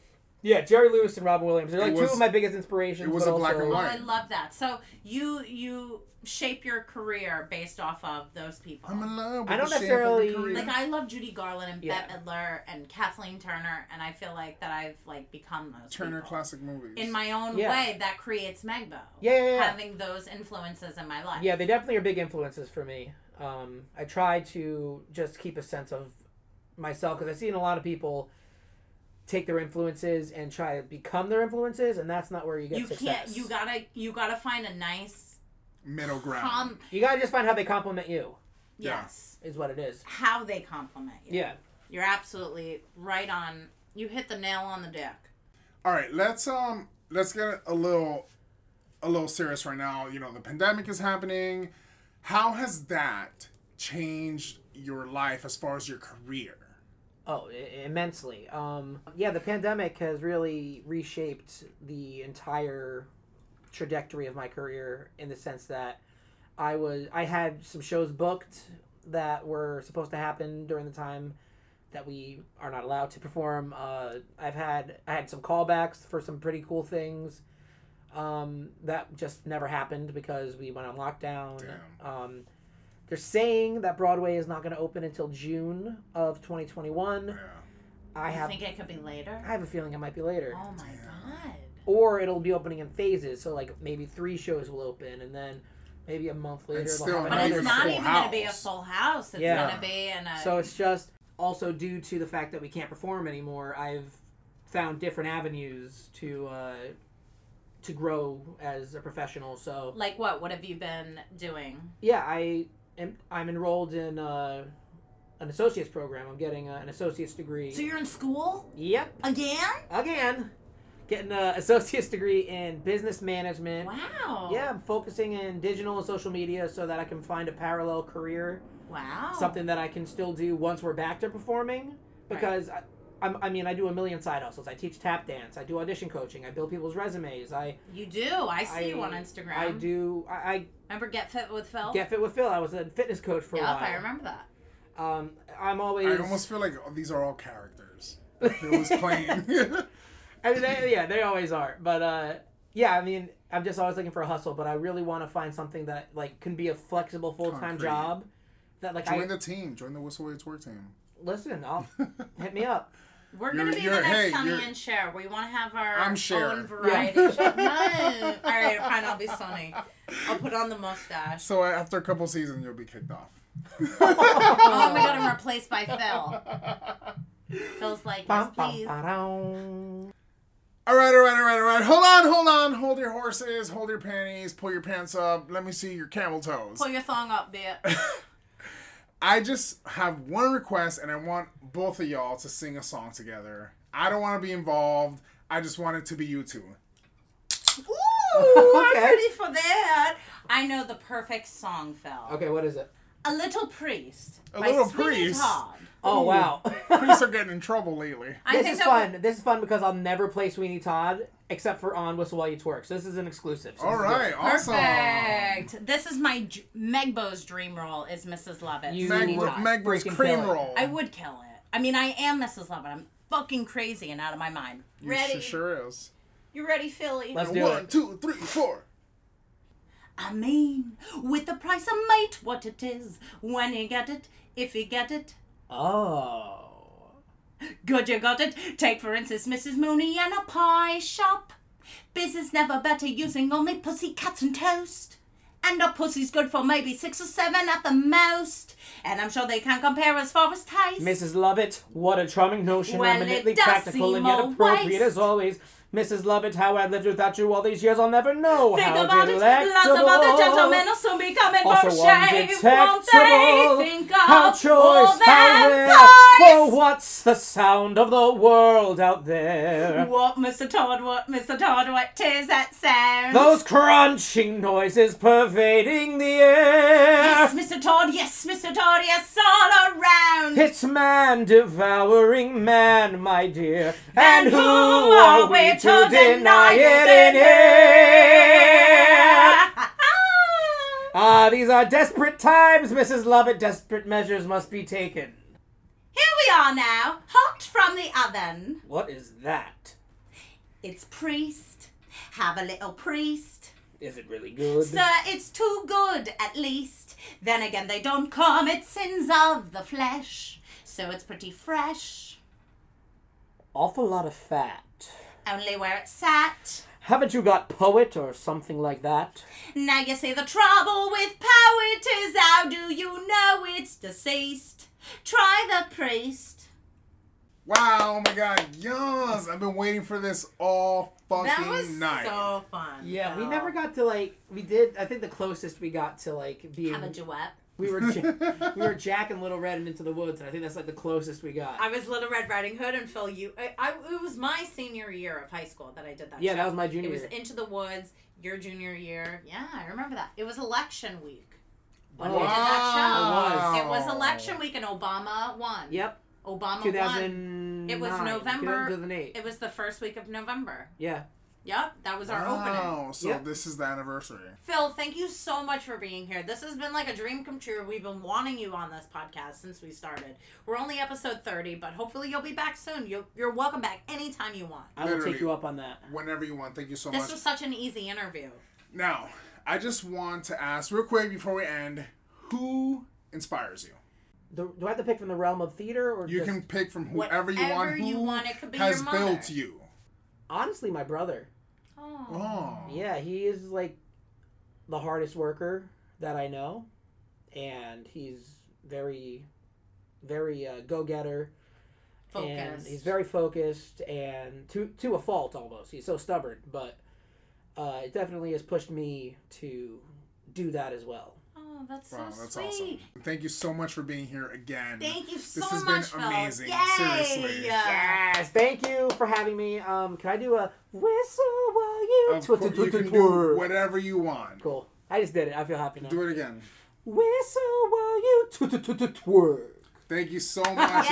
Yeah, Jerry Lewis and Robin Williams. They're like It two was- of my biggest inspirations. it was but a black also, and Oh, white. I love that. So you you shape your career based off of those people. I'm in love with I don't the shape of necessarily- your career. Like, I love Judy Garland and Yeah. Bette Midler and Kathleen Turner, and I feel like that I've like become those Turner people. classic movies. In my own Yeah. way, that creates Megbo. Yeah, yeah, yeah. Having those influences in my life. Yeah, they definitely are big influences for me. Um, I try to just keep a sense of myself because I've seen a lot of people take their influences and try to become their influences, and that's not where you get You success. can't. You gotta. You gotta find a nice. Middle ground. Com- You gotta just find how they compliment you. Yeah. yes. Is what it is. How they compliment you. Yeah. You're absolutely right on. You hit the nail on the dick. All right, let's um let's get a little a little serious right now. You know, the pandemic is happening. How has that changed your life as far as your career? Oh, I- immensely. Um, yeah, the pandemic has really reshaped the entire trajectory of my career in the sense that I was I had some shows booked that were supposed to happen during the time that we are not allowed to perform. Uh, I've had I had some callbacks for some pretty cool things um, that just never happened because we went on lockdown. Damn. Um, they're saying that Broadway is not going to open until June of twenty twenty-one. Yeah. I You have think it could be later? I have a feeling it might be later. Oh my god. Or it'll be opening in phases. So like maybe three shows will open and then maybe a month later It's they'll still have But not another it's even a not full even going to be a house. full house. It's Yeah. going to be in a. So it's just also due to the fact that we can't perform anymore. I've found different avenues to uh, to grow as a professional. So like what? What have you been doing? yeah, I am I'm enrolled in uh, an associate's program. I'm getting uh, an associate's degree. So you're in school Yep, again? again, getting an associate's degree in business management. Wow. Yeah, I'm focusing in digital and social media so that I can find a parallel career, Wow. something that I can still do once we're back to performing. Because I, I'm, I mean, I do a million side hustles. I teach tap dance. I do audition coaching. I build people's resumes. I You do. I see I, you on Instagram. I do. I, Remember Get Fit with Phil? I get fit with Phil. I was a fitness coach for a Yep, while. I remember that. Um, I'm always. I almost feel like these are all characters. If it was playing. I mean, they, yeah, they always are. But uh, yeah, I mean, I'm just always looking for a hustle. But I really want to find something that like can be a flexible full time Concrete. job. That like Join I the team. Join the Whistle Way Tour team. listen. I'll hit me up. We're You're- gonna be you're- the next hey, Sonny you're- and Cher. We want to have our I'm Cher. own variety Yeah. show. No. All right, fine. I'll be Sonny. I'll put on the mustache. So after a couple seasons, you'll be kicked off. Oh my god, I'm replaced by Phil. Phil's like, yes, Bum, bum, please. ba-dum. All right, all right, all right, all right. Hold on, hold on. Hold your horses. Hold your panties. Pull your pants up. Let me see your camel toes. Pull your thong up, bitch. I just have one request, and I want both of y'all to sing a song together. I don't want to be involved. I just want it to be you two. Ooh, I'm Okay. ready for that. I know the perfect song, Phil. Okay, what is it? A Little Priest. A by Little Sweeney Priest? Todd. Oh Ooh. wow. Priests are getting in trouble lately. I This think is that fun. This is fun because I'll never play Sweeney Todd except for on Whistle While You Twerk. So this is an exclusive. So All this is right, good. awesome. Perfect. This is my J- Megbo's dream role is Missus Lovett. You Meg, Sweeney would- Todd. Meg was freaking cream kill it. roll. I would kill it. I mean, I am Missus Lovett. I'm fucking crazy and out of my mind. You Ready? Sure, sure is. You ready, Philly? Let's do One, it. two, three, four. I mean, with the price of mate, what it is, when you get it, if you get it, Oh. good you got it. Take for instance Missus Mooney and a pie shop. Business never better using only pussy, cats and toast. And a pussy's good for maybe six or seven at the most. And I'm sure they can't compare as far as taste. Missus Lovett, what a charming notion, Well, eminently it does practical and seem yet a appropriate waste. as always. Missus Lovett, how I've lived without you all these years, I'll never know. Think how about it, delectable. lots of other gentlemen will soon be coming Also for shave. Won't they undetectable. think of How all choice, how rare. them For pies? what's the sound of the world out there? What, Mister Todd, what, Mister Todd, what is that sound? Those crunching noises pervading the air. Yes, Mister Todd, yes, Mister Todd, yes, all around. It's man devouring man, my dear. And, And who who are are we we to to deny deny it it in in here? here? Ah, these are desperate times, Missus Lovett. Desperate measures must be taken. Here we are now, hot from the oven. What is that? It's priest. Have a little priest. Is it really good? Sir, it's too good, at least. Then again, they don't commit sins of the flesh. So it's pretty fresh. Awful lot of fat. Only where it's sat. Haven't you got poet or something like that? Now you see the trouble with poet is how do you know it's deceased? Try the priest. Wow, oh my god, yes! I've been waiting for this all fucking That was night. so fun. Yeah, we though. never got to like we did. I think the closest we got to like being have a duet. we were ja- we were Jack and Little Red and Into the Woods, and I think that's like the closest we got. I was Little Red Riding Hood, and Phil, you. I, I it was my senior year of high school that I did that. Yeah, show. that was my junior It was year. Into the Woods. Your junior year. Yeah, I remember that. It was election week. When Oh, we did that show. it It was election week, and Obama won. Yep, Obama two won. thousand. It was November. two thousand eight. It was the first week of November. Yeah. Yep, that was our opening. Wow, so Yep. this is the anniversary. Phil, thank you so much for being here. This has been like a dream come true. We've been wanting you on this podcast since we started. We're only episode thirty, but hopefully you'll be back soon. You're, you're welcome back anytime you want. I will Literally. take you up on that. Whenever you want. Thank you so This much. was such an easy interview. Now, I just want to ask real quick before we end, who inspires you? Do, do I have to pick from the realm of theater or You just, can pick from whoever you want. Whatever Who you want. It could be has your mother. built you? honestly my brother? Oh. Oh. Yeah, he is like the hardest worker that I know, and he's very, very uh, go-getter. And Focused. he's very focused, and to to a fault almost. He's so stubborn, but uh, it definitely has pushed me to do that as well. Oh, that's Wow, so that's sweet. awesome. Thank you so much for being here again. Thank you so This has much, been Phil. amazing. Yay! Seriously. Yes, thank you for having me. Um, can I do a whistle while you Of tw- course, tw- you tw- can tw- do twerk? whatever you want. Cool. I just did it. I feel happy now. Do it again. Whistle while you tw- tw- tw- tw- twerk. Thank you so much again.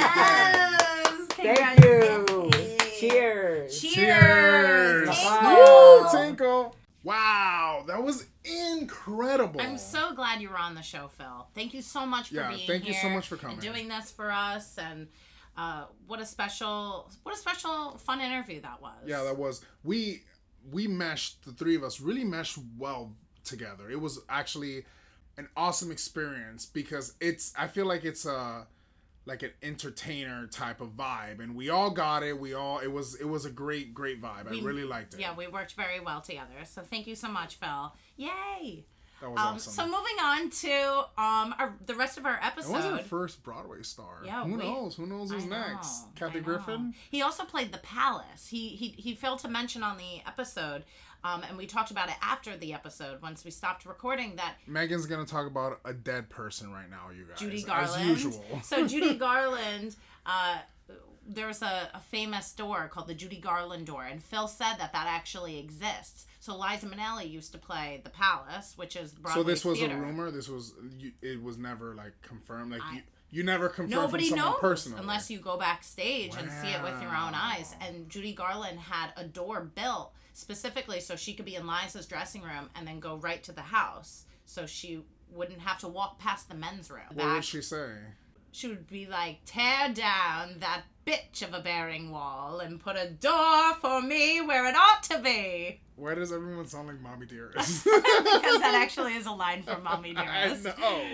Yes! Thank you. Congratulations. Cheers. Cheers! Bye. Woo, Tinkle. Wow, that was incredible. I'm so glad you were on the show, Phil. Thank you so much for Yeah, being thank here. you so much for coming. And doing this for us, and uh, what a special, what a special, fun interview that was. Yeah, that was we we meshed, the three of us really meshed well together. It was actually an awesome experience because it's I feel like it's a like an entertainer type of vibe, and we all got it. We all it was it was a great great vibe. We- I really liked it. Yeah, we worked very well together. So thank you so much, Phil. Yay! That was Um, awesome. So moving on to um our, the rest of our It was our episode. first Broadway star. Yeah, Who we- knows? Who knows who's I know, next? I Kathy know. Griffin? He also played the Palace. He he he failed to mention on the episode, um, and we talked about it after the episode once we stopped recording that Megan's gonna talk about a dead person right now, you guys. Judy Garland. As usual. So Judy Garland, uh, there's a, a famous door called the Judy Garland door, and Phil said that that actually exists. So Liza Minnelli used to play the Palace, which is Broadway So this was theater. a rumor. This was you, it was never like confirmed. Like I- you, you never confirmed Nobody from someone knows personally. unless you go backstage and see it with your own Wow. eyes. And Judy Garland had a door built specifically so she could be in Liza's dressing room and then go right to the house, so she wouldn't have to walk past the men's room. What That- would she say? she would be like, tear down that bitch of a bearing wall and put a door for me where it ought to be. Why does everyone sound like Mommy Dearest? Because that actually is a line from Mommy I Dearest.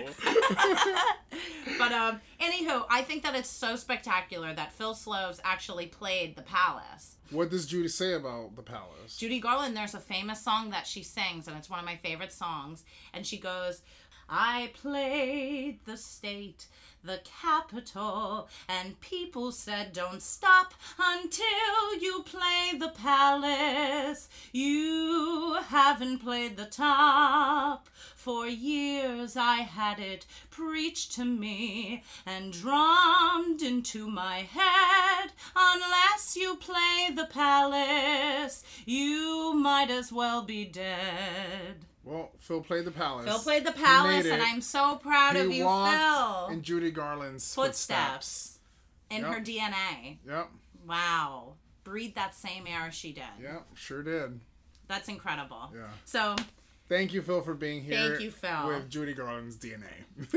know. But um, anywho, I think that it's so spectacular that Phil Sloves actually played the Palace. What does Judy say about the Palace? Judy Garland, there's a famous song that she sings, and it's one of my favorite songs. And she goes, I played the state, the capital, and people said don't stop until you play the palace. You haven't played the top. For years I had it preached to me and drummed into my head. Unless you play the palace, you might as well be dead. Well, Phil played the Palace. Phil played the He Palace, made and it. I'm so proud he of you, walked Phil. in Judy Garland's Footsteps in Yep. her D N A. Yep, Wow. Breathe that same air she did. yep, sure did. That's incredible. Yeah. So, Thank you, Phil, for being here. Thank you, Phil. With Judy Garland's D N A.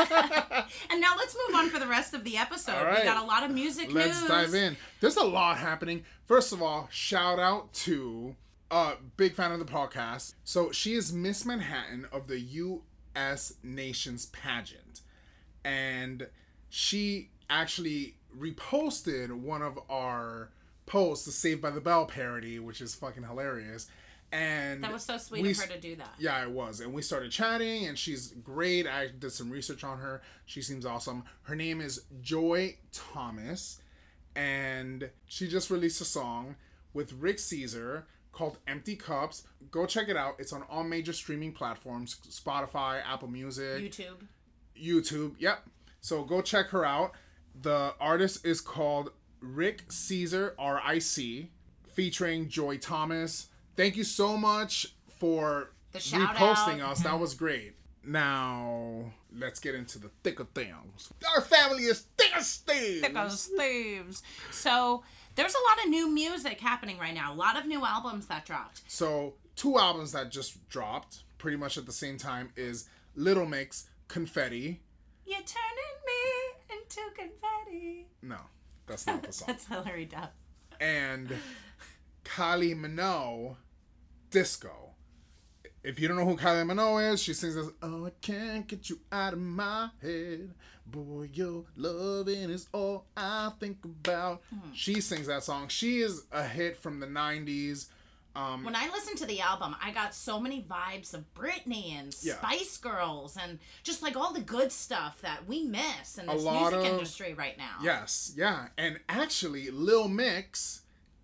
And now let's move on for the rest of the episode. All right. We got a lot of music Let's news. dive in. There's a lot happening. First of all, shout out to uh big fan of the podcast. So she is Miss Manhattan of the U S Nations pageant. And she actually reposted one of our posts, the Saved by the Bell parody, which is fucking hilarious. And that was so sweet we, of her to do that. Yeah, it was. And we started chatting, and she's great. I did some research on her. She seems awesome. Her name is Joy Thomas, and she just released a song with Rick Caesar called Empty Cups. Go check it out. It's on all major streaming platforms, Spotify, Apple Music. YouTube. YouTube, yep. So go check her out. The artist is called Rick Caesar, R I C, featuring Joy Thomas. Thank you so much for the shout reposting out. us. That was great. Now, let's get into the thick of things. Our family is thick as thieves. Thick as thieves. So, there's a lot of new music happening right now. A lot of new albums that dropped. So, two albums that just dropped pretty much at the same time is Little Mix, Confetti. You're turning me into confetti. No, that's not the song. That's Hilary Duff. And Kylie Minogue, Disco. If you don't know who Kylie Minogue is, she sings this, oh, I can't get you out of my head. Boy, your loving is all I think about. Mm. She sings that song. She is a hit from the nineties. Um, when I listened to the album, I got so many vibes of Britney and yeah. Spice Girls and just like all the good stuff that we miss in this music of, industry right now. Yes, yeah. And actually, Lil Mix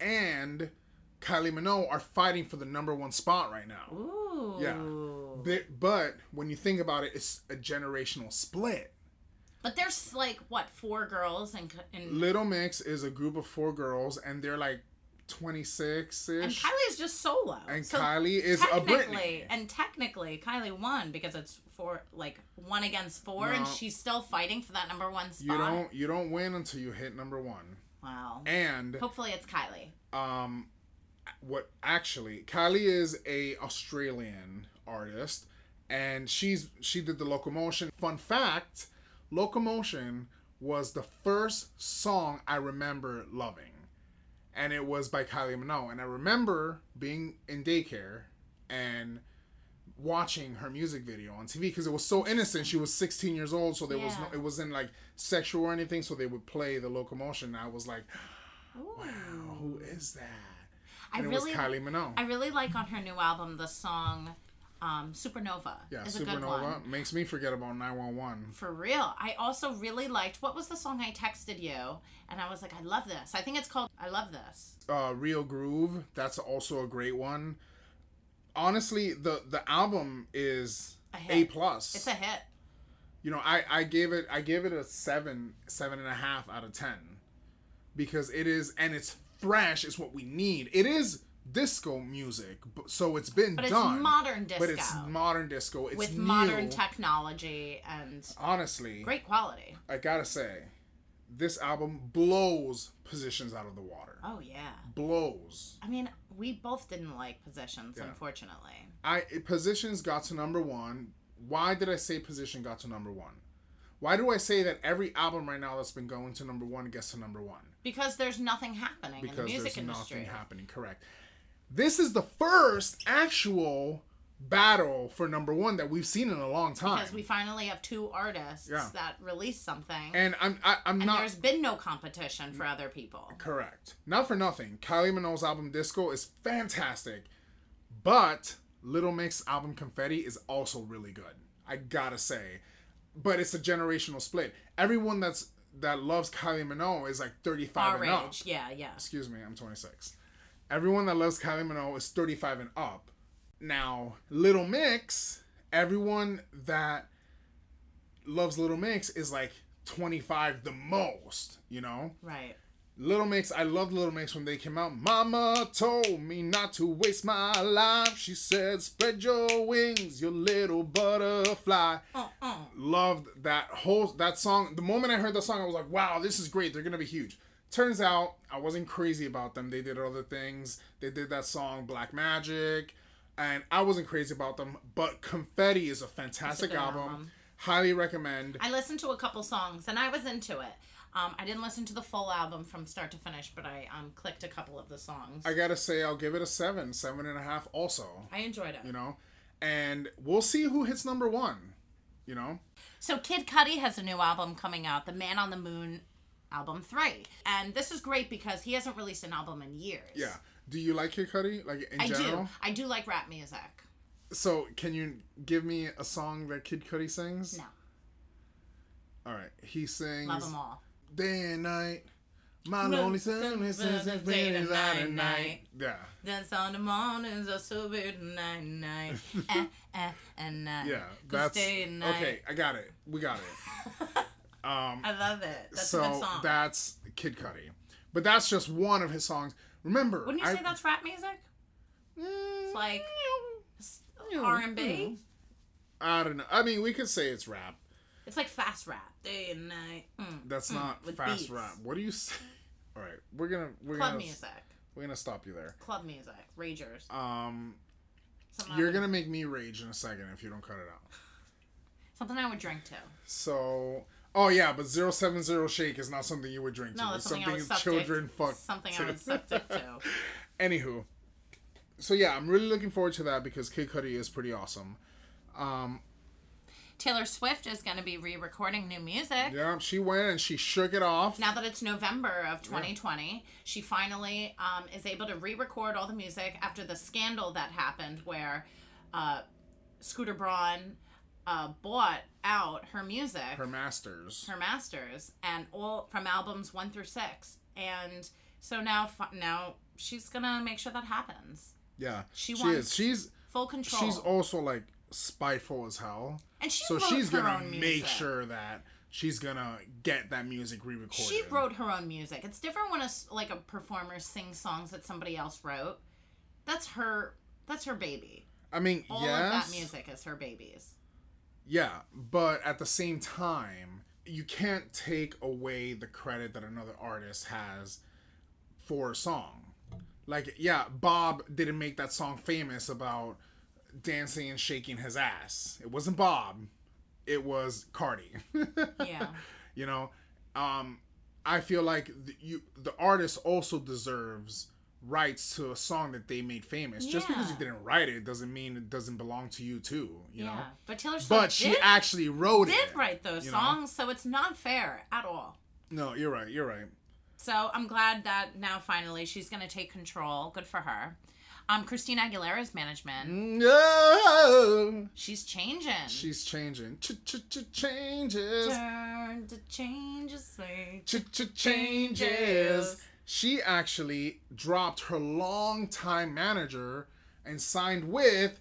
and Kylie Minogue are fighting for the number one spot right now. Ooh. Yeah. But, but when you think about it, it's a generational split. But there's like, what, four girls? and, and... Little Mix is a group of four girls, and they're like twenty-six-ish. And Kylie is just solo. And so Kylie is a Britney. And technically, Kylie won because it's four, like, one against four, no, and she's still fighting for that number one spot. You don't, you don't win until you hit number one. Wow. And hopefully it's Kylie. Um, what actually Kylie is a Australian artist, and she's she did the Locomotion. Fun fact: Locomotion was the first song I remember loving, and it was by Kylie Minogue. And I remember being in daycare and watching her music video on T V because it was so innocent. She was sixteen years old, so there yeah. was no, it wasn't like sexual or anything. So they would play the Locomotion. And I was like, wow, who is that? And I it really, was Kylie Minogue. I really like on her new album the song um, Supernova. Yeah, is Supernova a good one. makes me forget about nine one one. For real. I also really liked, what was the song I texted you? And I was like, I love this. I think it's called I Love This. Uh, Real Groove. That's also a great one. Honestly, the, the album is A plus. It's a hit. You know, I, I gave it I gave it a seven, seven and a half out of ten. Because it is, and it's fresh, is what we need. It is disco music, so it's been but done. But it's modern disco. But it's modern disco. It's with new. modern technology and honestly, great quality. I gotta say, this album blows Positions out of the water. Oh yeah, blows. I mean, we both didn't like Positions, yeah. unfortunately. I Positions got to number one. Why did I say Position got to number one? Why do I say that every album right now that's been going to number one gets to number one? Because there's nothing happening because in the music there's industry. Nothing happening, correct. This is the first actual battle for number one that we've seen in a long time. Because we finally have two artists yeah. that release something. And I'm I, I'm and not. There's been no competition for other people. Correct. Not for nothing. Kylie Minogue's album Disco is fantastic, but Little Mix album Confetti is also really good. I gotta say. But it's a generational split. Everyone that's that loves Kylie Minogue is like thirty-five Our and age. up. Yeah, yeah. Excuse me, I'm twenty-six. Everyone that loves Kylie Minogue is thirty-five and up. Now, Little Mix, everyone that loves Little Mix is like twenty-five the most, you know? Right. Little Mix, I loved Little Mix when they came out. Mama told me not to waste my life. She said, spread your wings, your little butterfly. Uh, uh. Loved that whole, that song. The moment I heard that song, I was like, wow, this is great. They're going to be huge. Turns out, I wasn't crazy about them. They did other things. They did that song, Black Magic. and I wasn't crazy about them, but Confetti is a fantastic good album. album. Highly recommend. I listened to a couple songs and I was into it. Um, I didn't listen to the full album from start to finish, but I um, clicked a couple of the songs. I gotta say, I'll give it a seven, seven and a half. Also, I enjoyed it. You know, and we'll see who hits number one. You know. So Kid Cudi has a new album coming out, the Man on the Moon album three, and this is great because he hasn't released an album in years. Yeah. Do you like Kid Cudi? Like in I general? do. I do like rap music. So can you give me a song that Kid Cudi sings? No. All right. He sings. Love them all. Day and night. My lonely son is day and night and night. Yeah. Dance on the mornings are so weird night and night. eh, eh, and night. Yeah. That's day and night. okay. I got it. We got it. Um, I love it. That's so a good song. that's Kid Cudi, but that's just one of his songs. Remember, Wouldn't you I, say that's rap music? It's like R and B. I don't know. I mean, we could say it's rap. It's like fast rap, day and night. Mm, That's mm, not with fast beats. rap. What do you say? All right, we're gonna we're Club gonna music. we're gonna stop you there. Club music. Ragers. Um, Something I you're would- gonna make me rage in a second if you don't cut it out. Something I would drink to. So, oh yeah, but zero seven zero shake is not something you would drink to. No, It's that's something, I would suck children dick. fuck. Something to. I would suck dick to. Anywho, so yeah, I'm really looking forward to that because Kid Cudi is pretty awesome. Um, Taylor Swift is going to be re-recording new music. yeah, she went and she shook it off. Now that it's November of twenty twenty, she finally um, is able to re-record all the music after the scandal that happened where uh, Scooter Braun uh, bought out her music, Her masters. her masters, and all from albums one through six. And so now, now she's gonna make sure that happens. Yeah, She she wants is. She's full control. she's also like spiteful as hell. and she So wrote she's her gonna own make music. sure that she's gonna get that music re-recorded. She wrote her own music. It's different when a s- like a performer sings songs that somebody else wrote. That's her. That's her baby. I mean, All yes, of that music is her baby's. yeah, but at the same time, you can't take away the credit that another artist has for a song. Like, yeah, Bob didn't make that song famous about dancing and shaking his ass. It wasn't Bob. It was Cardi. Yeah. You know, um, I feel like the, you, the artist also deserves rights to a song that they made famous. Just because you Yeah. didn't write it doesn't mean it doesn't belong to you too. You yeah. know, But Taylor Swift but she did, actually wrote did it. write those you know? songs, so it's not fair at all. No, you're right. You're right. So I'm glad that now finally she's going to take control. Good for her. Um, Christina Aguilera's management. No, She's changing. she's changing. Ch ch ch changes. Turn to changes. Ch ch changes. She actually dropped her longtime manager and signed with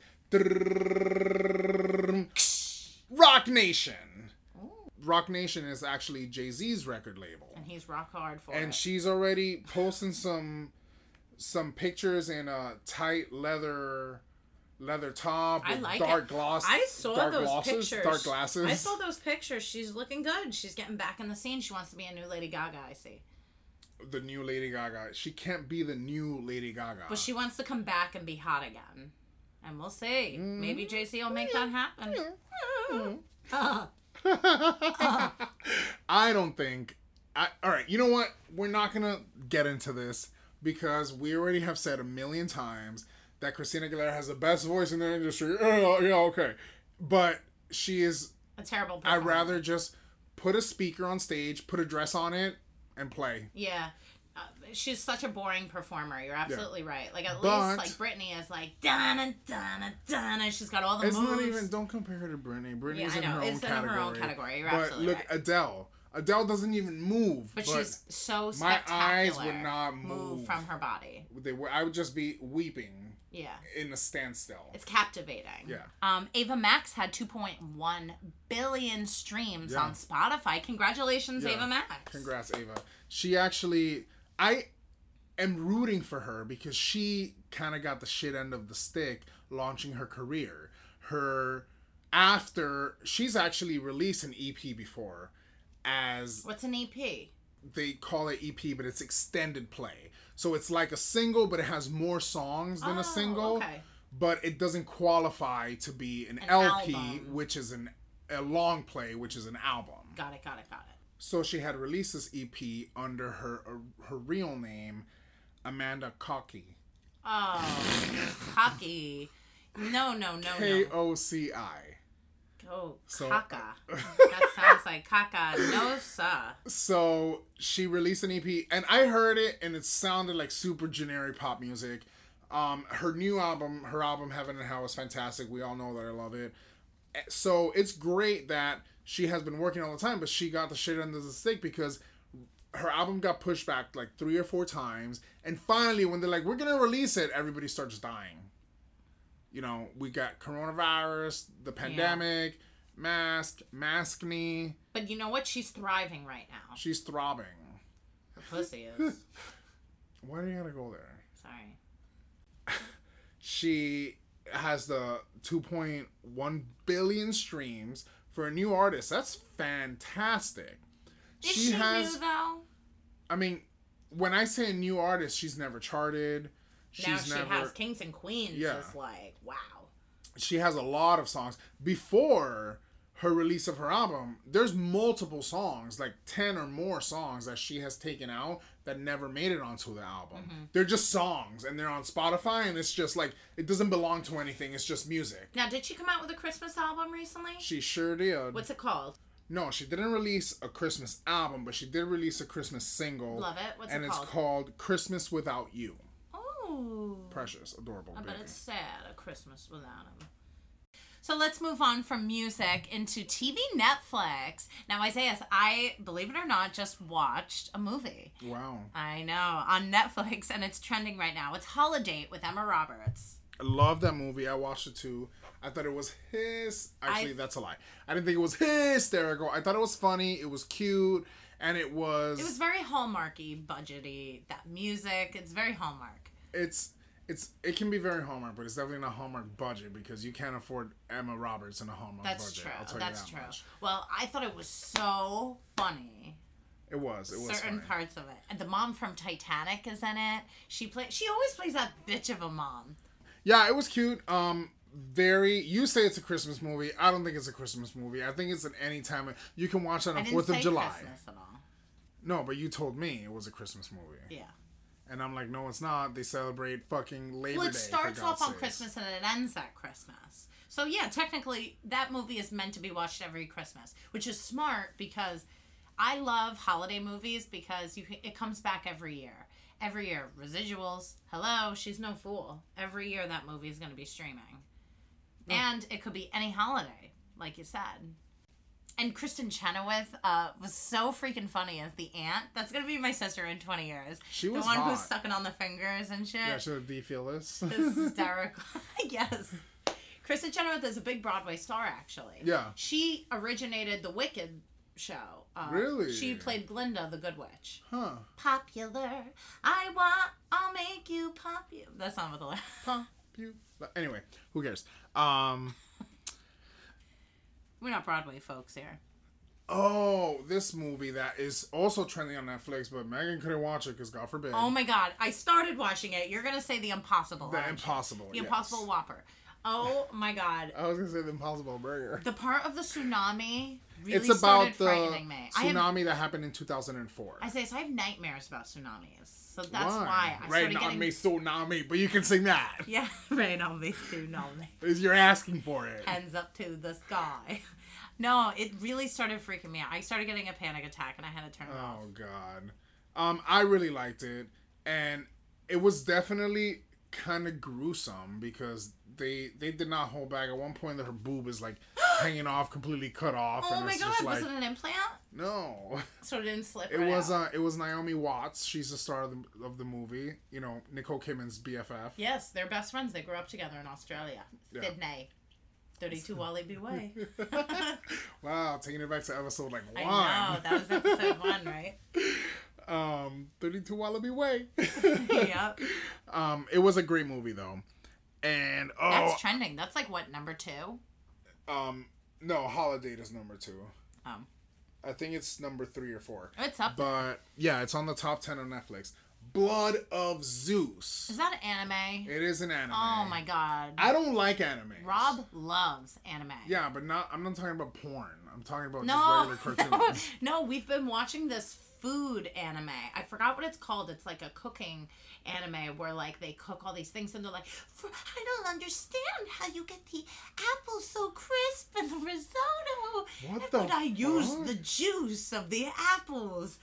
Rock Nation. Ooh. Rock Nation is actually Jay-Z's record label. And he's rock hard for And it. she's already posting some some pictures in a tight leather leather top I with like dark it. gloss. I saw dark those glosses, pictures. dark glasses. I saw those pictures. She's looking good. She's getting back in the scene. She wants to be a new Lady Gaga, I see. The new Lady Gaga. She can't be the new Lady Gaga. But she wants to come back and be hot again. And we'll see. Mm-hmm. Maybe Jay-Z will make that happen. I don't think. I, all right, you know what? We're not gonna get into this because we already have said a million times that Christina Aguilera has the best voice in the industry. Yeah, yeah, okay, but she is. A terrible I'd performer. rather just put a speaker on stage, put a dress on it, and play. Yeah. Uh, she's such a boring performer. You're absolutely right. Like, at But- least, like, Britney is like, dun dun dun and she's got all the It's moves. not even. Don't compare her to Britney. Britney's Yeah, I in know. her It's own in category. her own category. You're but absolutely look, right. Adele. Adele doesn't even move. But, But, she's so my spectacular. eyes would not move. from her body. they were. I would just be weeping Yeah. in a standstill. It's captivating. Yeah. Um, Ava Max had two point one billion streams Yeah. on Spotify. Congratulations, Yeah. Ava Max. Congrats, Ava. She actually, I am rooting for her because she kind of got the shit end of the stick launching her career. Her, after, she's actually released an E P before as, What's an E P? they call it E P, but it's extended play. So it's like a single, but it has more songs than Oh, a single. okay. but it doesn't qualify to be an, An L P, album. which is an a long play, which is an album. Got it, got it, got it. So she had released this E P under her her real name, Amanda Cocky. Oh, cocky. No, no, no, K no. O C I. Oh, So- caca. That sounds like caca. No, sir. So she released an E P, and I heard it, and it sounded like super generic pop music. Um, her new album, her album Heaven and Hell, is fantastic. We all know that I love it. So it's great that she has been working all the time, but she got the shit under the stick because her album got pushed back like three or four times, and finally, when they're like, "We're gonna release it," everybody starts dying. You know, we got coronavirus, the pandemic, mask, maskne. But you know what? She's thriving right now. She's throbbing. Her pussy is. Why do you gotta go there? Sorry. She has the two point one billion streams for a new artist. That's fantastic. Is she, new, though? I mean, when I say a new artist, she's never charted. She's now she never, has Kings and Queens. Yeah. Is like, wow. She has a lot of songs. Before her release of her album, there's multiple songs, like ten or more songs that she has taken out that never made it onto the album. Mm-hmm. They're just songs, and they're on Spotify, and it's just like, it doesn't belong to anything. It's just music. Now, did she come out with a Christmas album recently? She sure did. What's it called? No, she didn't release a Christmas album, but she did release a Christmas single. Love it. What's and it it's called? called Christmas Without You. Oh. Precious, adorable. I bet baby. it's sad, a Christmas without him. So let's move on from music into T V Netflix. Now, Isaiah, I, believe it or not, just watched a movie. Wow. I know, on Netflix, and it's trending right now. It's Holiday with Emma Roberts. I love that movie. I watched it too. I thought it was his. Actually, I- that's a lie. I didn't think it was hysterical. I thought it was funny. It was cute, and it was. It was very Hallmarky, budgety. That music, it's very Hallmark. It's it's it can be very Hallmark, but it's definitely not Hallmark budget because you can't afford Emma Roberts in a Hallmark That's budget. true. I'll tell That's you that true. much. Well, I thought it was so funny. It was. It was Certain funny. parts of it. And the mom from Titanic is in it. She play. She always plays that bitch of a mom. Yeah, it was cute. Um, very. You say it's a Christmas movie. I don't think it's a Christmas movie. I think it's an any time. You can watch it on I the didn't Fourth say of July. Christmas at all. No, but you told me it was a Christmas movie. Yeah. And I'm like, no, it's not. They celebrate fucking Labor Well, it Day. starts for off God's on sakes. Christmas and it ends at Christmas. So yeah, technically that movie is meant to be watched every Christmas, which is smart because I love holiday movies because you can, it comes back every year. Every year, residuals. Hello, she's no fool. Every year that movie is going to be streaming, and it could be any holiday, like you said. And Kristen Chenoweth uh, was so freaking funny as the aunt. That's gonna be my sister in twenty years. She the was one hot. who's sucking on the fingers and shit. Yeah, should do you feel this? It's hysterical. Yes. Kristen Chenoweth is a big Broadway star, actually. Yeah. She originated the Wicked show. Uh, Really? She played Glinda, the Good Witch. Huh. Popular. I want, I'll make you popular. That's not what the Pop you. Anyway, who cares? Um. We're not Broadway folks here. Oh, this movie that is also trending on Netflix, but Megan couldn't watch it because God forbid. Oh my God. I started watching it. You're going to say The Impossible. The aren't you? Impossible. The yes. Impossible Whopper. Oh my God. I was gonna say the Impossible Burger. The part of the tsunami really It's about started the frightening me. I have, tsunami that happened in two thousand four. I say, so I have nightmares about tsunamis. So that's Why? why I Rain started on getting... me, tsunami, but you can sing that. Yeah, rain on me, tsunami. Because you're asking for it. Hands up to the sky. No, it really started freaking me out. I started getting a panic attack and I had to turn it off. Oh God. Um, I really liked it, and it was definitely kind of gruesome because they they did not hold back. At one point, her boob is like hanging off, completely cut off. Oh and my it's God, just was like, it an implant? no. So it didn't slip It right was out. uh, it was Naomi Watts. She's the star of the, of the movie. You know, Nicole Kidman's B F F. Yes, they're best friends. They grew up together in Australia. Yeah. Sydney. thirty-two Wallaby Way. Wow, taking it back to episode like one. I know, that was episode one, right? um, thirty-two Wallaby Way. Yep. Um, it was a great movie though, and oh, That's trending. That's like, what, number two? um, no, Holiday is number two. Um, I think it's number three or four. It's up there. But yeah, it's on the top ten on Netflix. Blood of Zeus. Is that an anime? It is an anime. Oh my god. I don't like anime. Rob loves anime. Yeah, but not. I'm not talking about porn. I'm talking about No, just regular cartoons. no, we've been watching this food anime. I forgot what it's called. It's like a cooking anime where like they cook all these things and they're like, I don't understand how you get the apples so crisp in the risotto. What the But I use fuck? the juice of the apples.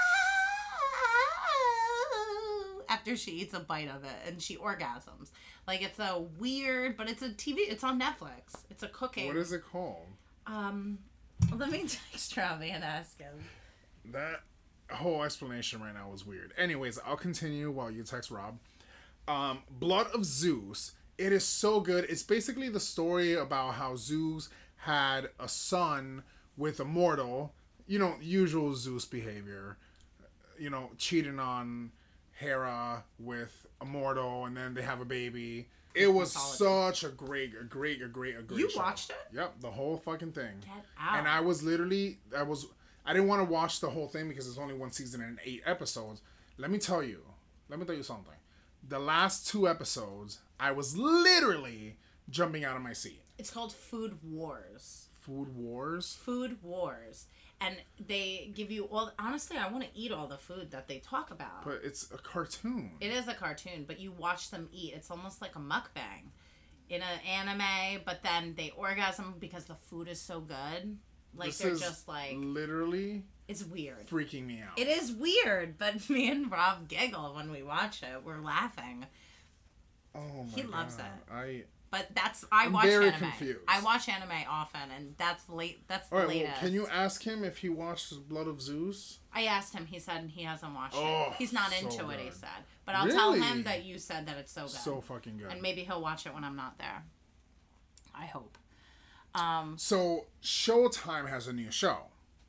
Ah! After she eats a bite of it and she orgasms. Like it's a weird, but it's a T V. It's on Netflix. It's a cooking. What is it called? Um, let me text Robbie and ask him. That whole explanation right now was weird. Anyways, I'll continue while you text Rob. Um, Blood of Zeus. It is so good. It's basically the story about how Zeus had a son with a mortal. You know, usual Zeus behavior. You know, cheating on Hera with a mortal, and then they have a baby. It was such a great, a great, a great, a great You show. watched it? Yep, the whole fucking thing. Get out. And I was literally, I was, I didn't want to watch the whole thing because it's only one season and eight episodes. Let me tell you, let me tell you something. The last two episodes, I was literally jumping out of my seat. It's called Food Wars. Food Wars? Food Wars. And they give you all, honestly, I want to eat all the food that they talk about. But it's a cartoon. It is a cartoon, but you watch them eat. It's almost like a mukbang in an anime, but then they orgasm because the food is so good. Like This they're is just like, literally it's weird. freaking me out. It is weird, but me and Rob giggle when we watch it. We're laughing. Oh my He loves God. it. I. But that's I I'm watch very anime. confused. I watch anime often, and that's late. That's the All right, well, latest. can you ask him if he watched Blood of Zeus? I asked him. He said he hasn't watched Oh, it. He's not so into it. He good. said, but I'll tell Really? him that you said that it's so good. So fucking good. And maybe he'll watch it when I'm not there. I hope. Um, So Showtime has a new show,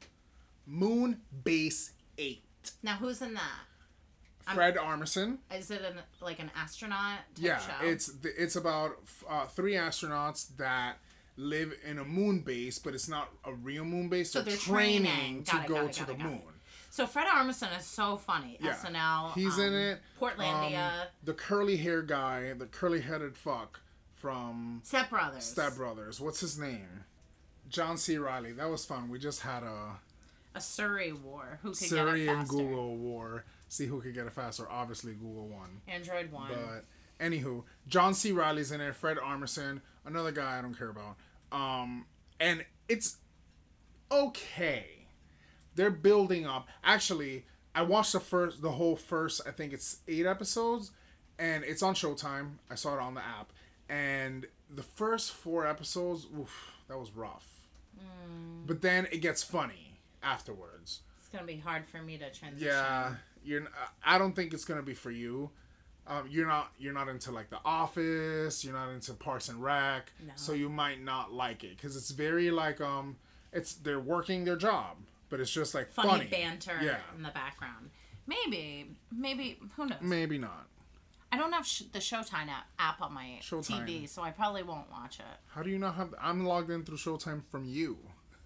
Moon Base Eight. now who's in that? Fred Armisen. Is it an like an astronaut type Yeah, show? it's it's about uh, three astronauts that live in a moon base, but it's not a real moon base. So they're, they're training, training. to Got it, go got it, to got the it, got it. moon. So Fred Armisen is so funny. Yeah. S N L. He's um, in it. Portlandia. Um, the curly hair guy, the curly headed fuck from Step Brothers. Step Brothers. What's his name? John C. Riley. That was fun. We just had a A Surrey war. Who could Siri get it and faster? Google war. See who could get it faster. Obviously, Google won. Android one. But anywho, John C. Riley's in it. Fred Armisen, another guy I don't care about. Um, and it's okay. They're building up. Actually, I watched the first, the whole first. I think it's eight episodes, and it's on Showtime. I saw it on the app, and the first four episodes, oof, that was rough. Mm. But then it gets funny afterwards. It's gonna be hard for me to transition. Yeah, you're. n- I don't think it's gonna be for you. Um, you're not. You're not into like The Office. You're not into Parks and Rec. No. So you might not like it because it's very like um, it's they're working their job, but it's just like Funny, funny, banter Yeah, in the background. Maybe, maybe who knows? maybe not. I don't have sh- the Showtime app, app on my Showtime. T V, so I probably won't watch it. How do you not have? I'm logged in through Showtime from you.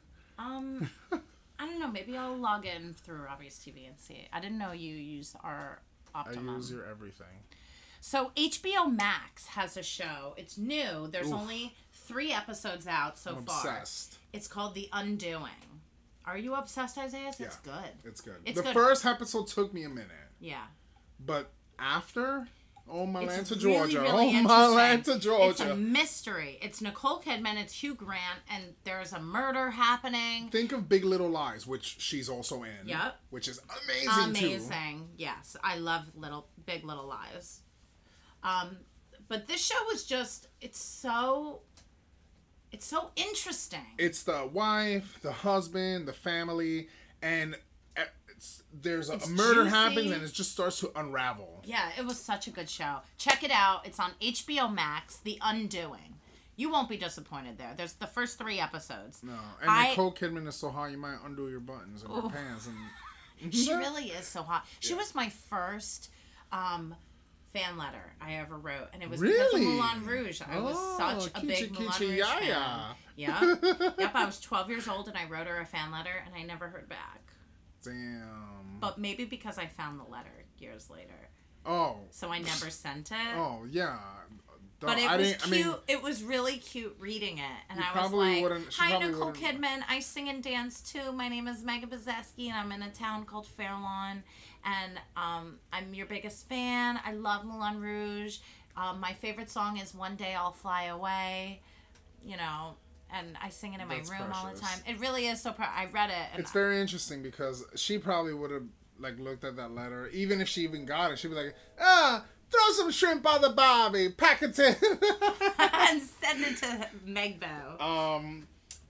Um, I don't know. Maybe I'll log in through Robbie's T V and see. I didn't know you used our Optimum. I use your everything. So H B O Max has a show. It's new. There's Oof. only three episodes out so I'm far. obsessed. It's called The Undoing. Are you obsessed, Isaiah? It's Yeah. good. It's good. It's the good. first episode took me a minute, Yeah. but after, oh my land It's to really, Georgia, really oh my land interesting. to Georgia. It's a mystery. It's Nicole Kidman. It's Hugh Grant, and there's a murder happening. Think of Big Little Lies, which she's also in. Yep. Which is amazing, too. Amazing. Yes, I love Little Big Little Lies. Um, but this show was just—it's so, it's so interesting. It's the wife, the husband, the family, and it's, there's a, It's a murder juicy. happens, and it just starts to unravel. Yeah, it was such a good show. Check it out. It's on H B O Max. The Undoing. You won't be disappointed there. There's the first three episodes. No, and I- Nicole Kidman is so hot, you might undo your buttons and your Ooh. pants. And She really is so hot. She was my first um, fan letter I ever wrote, and it was because Really? of Moulin Rouge. I was Oh, such a big kitschy, Moulin kitschy, Rouge yaya. fan. Yep. Yep, I was twelve years old, and I wrote her a fan letter, and I never heard back. Damn. But maybe because I found the letter years later. Oh. So I never sent it. Oh, yeah. But it I was didn't, cute. I mean, it was really cute reading it. And You I was probably like, wouldn't- she hi, probably Nicole wouldn't- Kidman. I sing and dance too. My name is Megan Bozeski, and I'm in a town called Fairlawn. And um, I'm your biggest fan. I love Moulin Rouge. Um, my favorite song is One Day I'll Fly Away. You know, and I sing it in my That's room all the precious. time. It really is so. Pr- I read it. And it's very interesting because she probably would have like looked at that letter, even if she even got it. She'd be like, ah, throw some shrimp on the barbie, pack it in. and send it to Megbo. Um,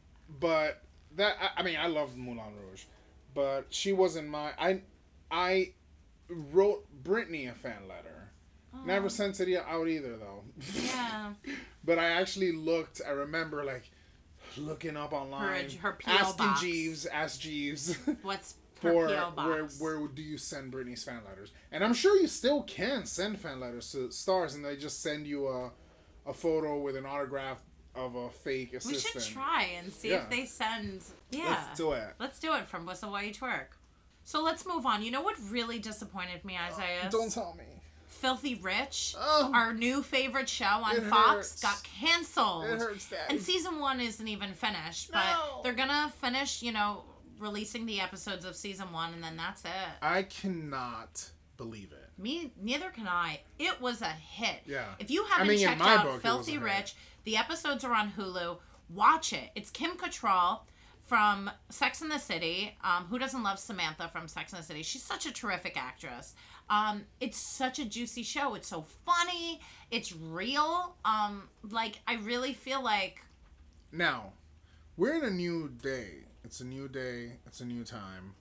but that I, I mean, I love Moulin Rouge, but she wasn't my. I, I wrote Britney a fan letter. Oh. Never sent it out either though. Yeah. But I actually looked. I remember like looking up online, Her- her P O asking box. Jeeves, ask Jeeves. What's For her P O box? where where do you send Britney's fan letters? And I'm sure you still can send fan letters to stars, and they just send you a a photo with an autograph of a fake We assistant. should try and see Yeah. if they send. Yeah. Let's do it. Let's do it from Whistle While You Twerk. So let's move on. You know what really disappointed me, Isaiah? Don't tell me. Filthy Rich, Oh. our new favorite show on It Fox, hurts. got canceled. It hurts, Daddy. And season one isn't even finished, but No. they're gonna finish, you know, releasing the episodes of season one, and then that's it. I cannot believe it. Me, neither can I. It was a hit. Yeah. If you haven't I mean, in checked my out book, it was Filthy a hit. Rich, the episodes are on Hulu. Watch it. It's Kim Cattrall from Sex and the City. Um, who doesn't love Samantha from Sex and the City? She's such a terrific actress. Um, it's such a juicy show. It's so funny. It's real. Um, like, I really feel like... Now, we're in a new day. It's a new day. It's a new time.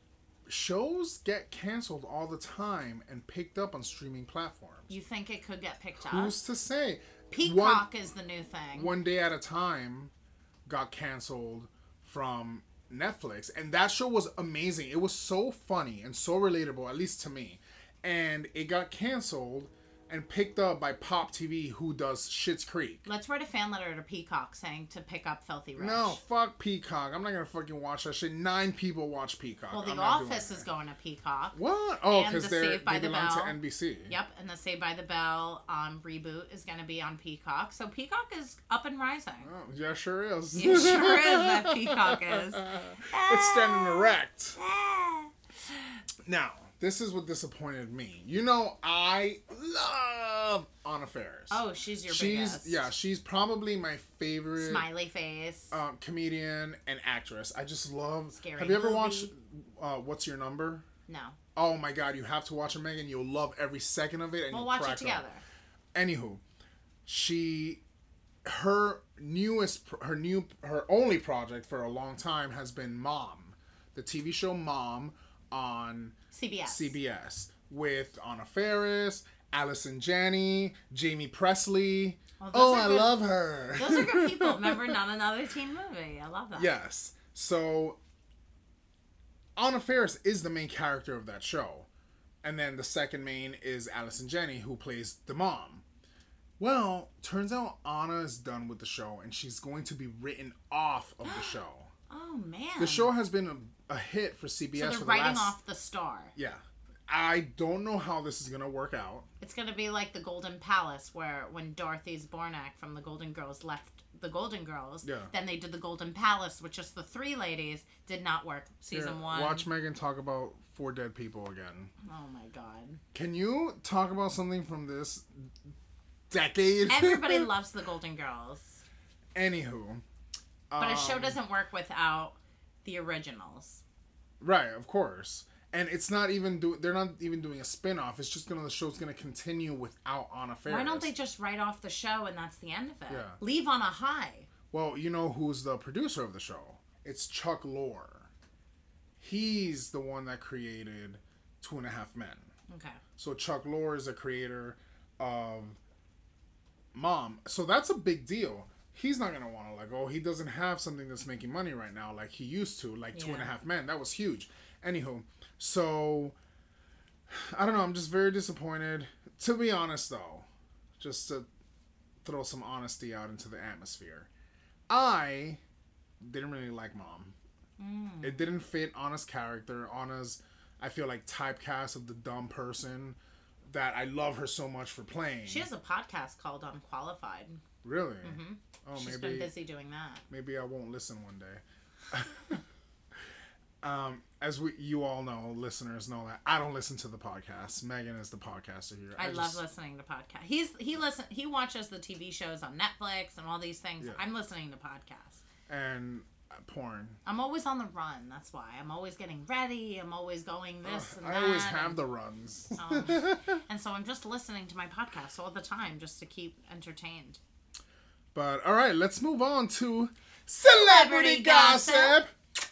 Shows get canceled all the time and picked up on streaming platforms. You think it could get picked up? Who's to say? Peacock is the new thing. One Day at a Time got canceled from Netflix, and that show was amazing. It was so funny and so relatable, at least to me. And it got canceled and picked up by Pop T V, who does Schitt's Creek. Let's write a fan letter to Peacock saying to pick up Filthy Rich. No, fuck Peacock. I'm not gonna fucking watch that shit. Nine people watch Peacock. Well, The I'm not doing Office it. is going to Peacock. What? Oh, And because the they're Saved by they the belong Bell. to N B C. Yep, and the Saved by the Bell um, reboot is going to be on Peacock. So Peacock is up and rising. Oh, yeah, sure is. It sure is that Peacock is. It's standing erect. Now, this is what disappointed me. You know, I love Anna Faris. Oh, she's your she's biggest. yeah, she's probably my favorite Smiley face. um, comedian and actress. I just love. Scary Have you ever Movie. watched uh, What's Your Number? No. Oh my God, you have to watch it, Megan. You'll love every second of it, and We'll you'll watch crack it together. Up. Anywho, she, her newest, her new, her only project for a long time has been Mom, the T V show Mom on C B S. C B S with Anna Faris, Allison Janney, Jamie Presley. Well, those Oh, are I good- love her. Those are good people. Remember, Not Another Teen Movie. I love that. Yes. So Anna Faris is the main character of that show. And then the second main is Allison Janney, who plays the mom. Well, turns out Anna is done with the show and she's going to be written off of the show. Oh, man. The show has been a, a hit for C B S So they're for the writing last... off the star. Yeah. I don't know how this is going to work out. It's going to be like the Golden Palace, where when Dorothy Zbornak from the Golden Girls left the Golden Girls, Yeah. then they did the Golden Palace, which just the three ladies. Did not work. Season Here, one. Watch Megan talk about Four Dead People again. Oh my god. Can you talk about something from this decade? Everybody loves the Golden Girls. Anywho. But a show um, doesn't work without the originals. Right, of course. And it's not even do they're not even doing a spin-off. It's just gonna the show's gonna continue without Anna Faris. Why don't they just write off the show and that's the end of it? Yeah. Leave on a high. Well, you know who's the producer of the show? It's Chuck Lorre. He's the one that created Two and a Half Men. Okay. So Chuck Lorre is a creator of Mom. So that's a big deal. He's not gonna want to let go. He doesn't have something that's making money right now like he used to, like Two and a Yeah. Half Men. That was huge. Anywho, so I don't know. I'm just very disappointed. To be honest, though, just to throw some honesty out into the atmosphere, I didn't really like Mom. Mm. It didn't fit Anna's character. Anna's, I feel like, typecast of the dumb person that I love her so much for playing. She has a podcast called Unqualified. Really? Mm-hmm. Oh, She's maybe, been busy doing that. Maybe I won't listen one day. um, as we, you all know, listeners know that I don't listen to the podcast. Megan is the podcaster here. I, I love just, listening to podcasts. He's he listen he watches the T V shows on Netflix and all these things. Yeah. I'm listening to podcasts. And uh, porn. I'm always on the run. That's why I'm always getting ready. I'm always going this uh, and I that. I always have and, the runs. um, and so I'm just listening to my podcasts all the time just to keep entertained. But all right, let's move on to celebrity, celebrity gossip. gossip.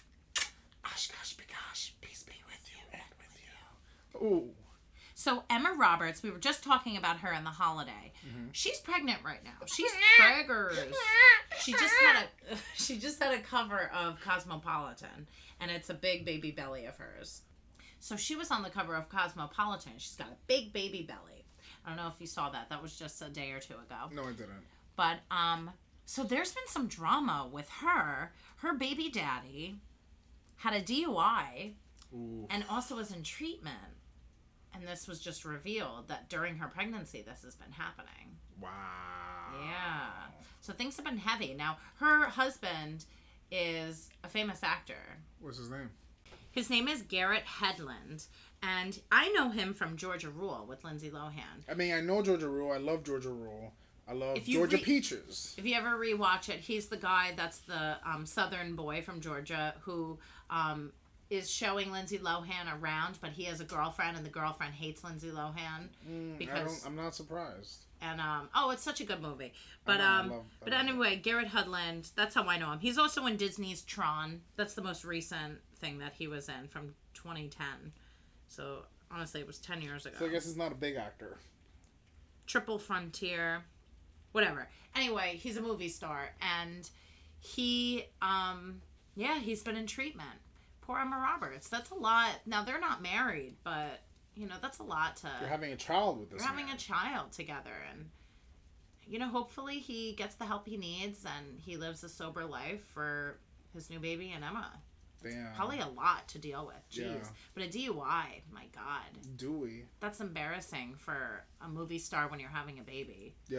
Osh gosh begosh, peace be with you and with you. Ooh. So Emma Roberts, we were just talking about her in The Holiday. Mm-hmm. She's pregnant right now. She's preggers. She just had a she just had a cover of Cosmopolitan, and it's a big baby belly of hers. So she was on the cover of Cosmopolitan. She's got a big baby belly. I don't know if you saw that. That was just a day or two ago. No, I didn't. But um, so there's been some drama with her. Her baby daddy had a D U I Ooh. And also was in treatment. And this was just revealed that during her pregnancy, this has been happening. Wow. Yeah. So things have been heavy. Now, her husband is a famous actor. What's his name? His name is Garrett Hedlund. And I know him from Georgia Rule with Lindsay Lohan. I mean, I know Georgia Rule. I love Georgia Rule. I love if you Georgia re- Peaches. If you ever rewatch it, he's the guy that's the um, southern boy from Georgia who um, is showing Lindsay Lohan around, but he has a girlfriend, and the girlfriend hates Lindsay Lohan. Mm, because I don't, I'm not surprised. And um, oh, it's such a good movie. But know, um, love, but anyway, it. Garrett Hedlund. That's how I know him. He's also in Disney's Tron. That's the most recent thing that he was in from twenty ten. So honestly, it was ten years ago. So I guess he's not a big actor. Triple Frontier. Whatever. Anyway, he's a movie star, and he, um, yeah, he's been in treatment. Poor Emma Roberts. That's a lot. Now, they're not married, but, you know, that's a lot to... You're having a child with this You're man. having a child together, and, you know, hopefully he gets the help he needs, and he lives a sober life for his new baby and Emma. Damn. It's probably a lot to deal with. Jeez. Yeah. But a D U I, my God. Dewey. That's embarrassing for a movie star when you're having a baby. Yeah.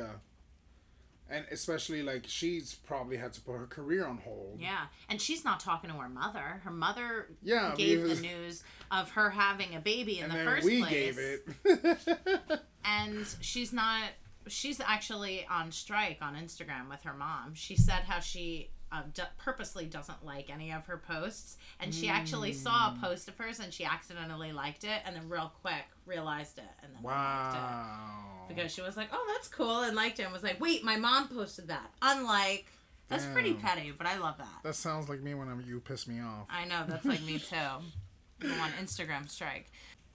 And especially, like, she's probably had to put her career on hold. Yeah. And she's not talking to her mother. Her mother yeah, gave because... the news of her having a baby in and the then first we place. gave it. And she's not... She's actually on strike on Instagram with her mom. She said how she uh, d- purposely doesn't like any of her posts. And she mm. actually saw a post of hers and she accidentally liked it. And then real quick realized it. And then wow. liked it. Because she was like, oh, that's cool. And liked it. And was like, wait, my mom posted that. Unlike... That's Damn. Pretty petty, but I love that. That sounds like me when I'm, you piss me off. I know. That's like me, too. I'm on Instagram strike.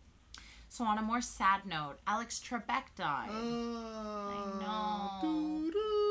So on a more sad note, Alex Trebek died. Uh, I know.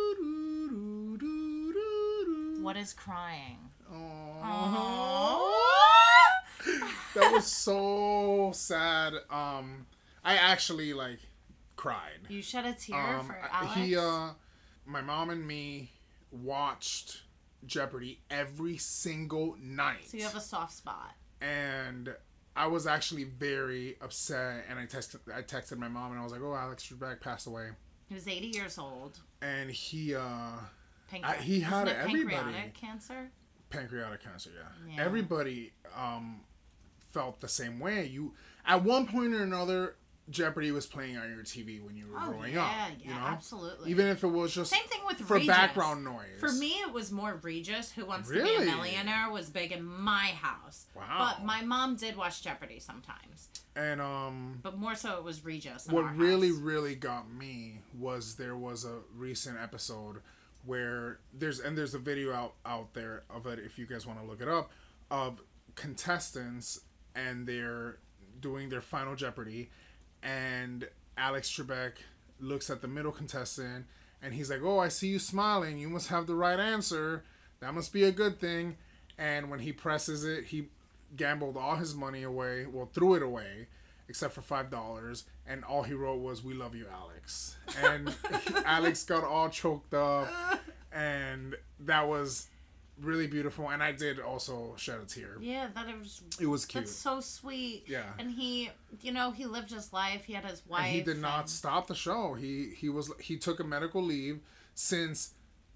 What is crying? Aww. That was so sad. Um, I actually like cried. You shed a tear um, for Alex? He, uh, my mom and me watched Jeopardy every single night. So you have a soft spot. And I was actually very upset, and I texted I texted my mom, and I was like, "Oh, Alex Trebek passed away." He was eighty years old. And he, uh, Pancre- I, he had it everybody pancreatic cancer. Pancreatic cancer, yeah. yeah. Everybody um, felt the same way. You, at one point or another, Jeopardy was playing on your T V when you were oh, growing yeah, up. Yeah, you know? absolutely. Even if it was just same thing with for Regis. background noise. For me, it was more Regis, Who Wants really? to Be a Millionaire, was big in my house. Wow. But my mom did watch Jeopardy sometimes. And um. But more so, it was Regis. In what our really, house. really got me was there was a recent episode where there's and there's a video out out there of it if you guys want to look it up, of contestants and they're doing their final Jeopardy, and Alex Trebek looks at the middle contestant and he's like, "Oh, I see you smiling. You must have the right answer. That must be a good thing." And when he presses it, he gambled all his money away. Well, threw it away, except for five dollars. And all he wrote was, "We love you, Alex." And Alex got all choked up. And that was really beautiful, and I did also shed a tear. Yeah, that it was. It was cute. That's so sweet. Yeah. And he, you know, he lived his life. He had his wife. And he did not and... stop the show. He he was he took a medical leave since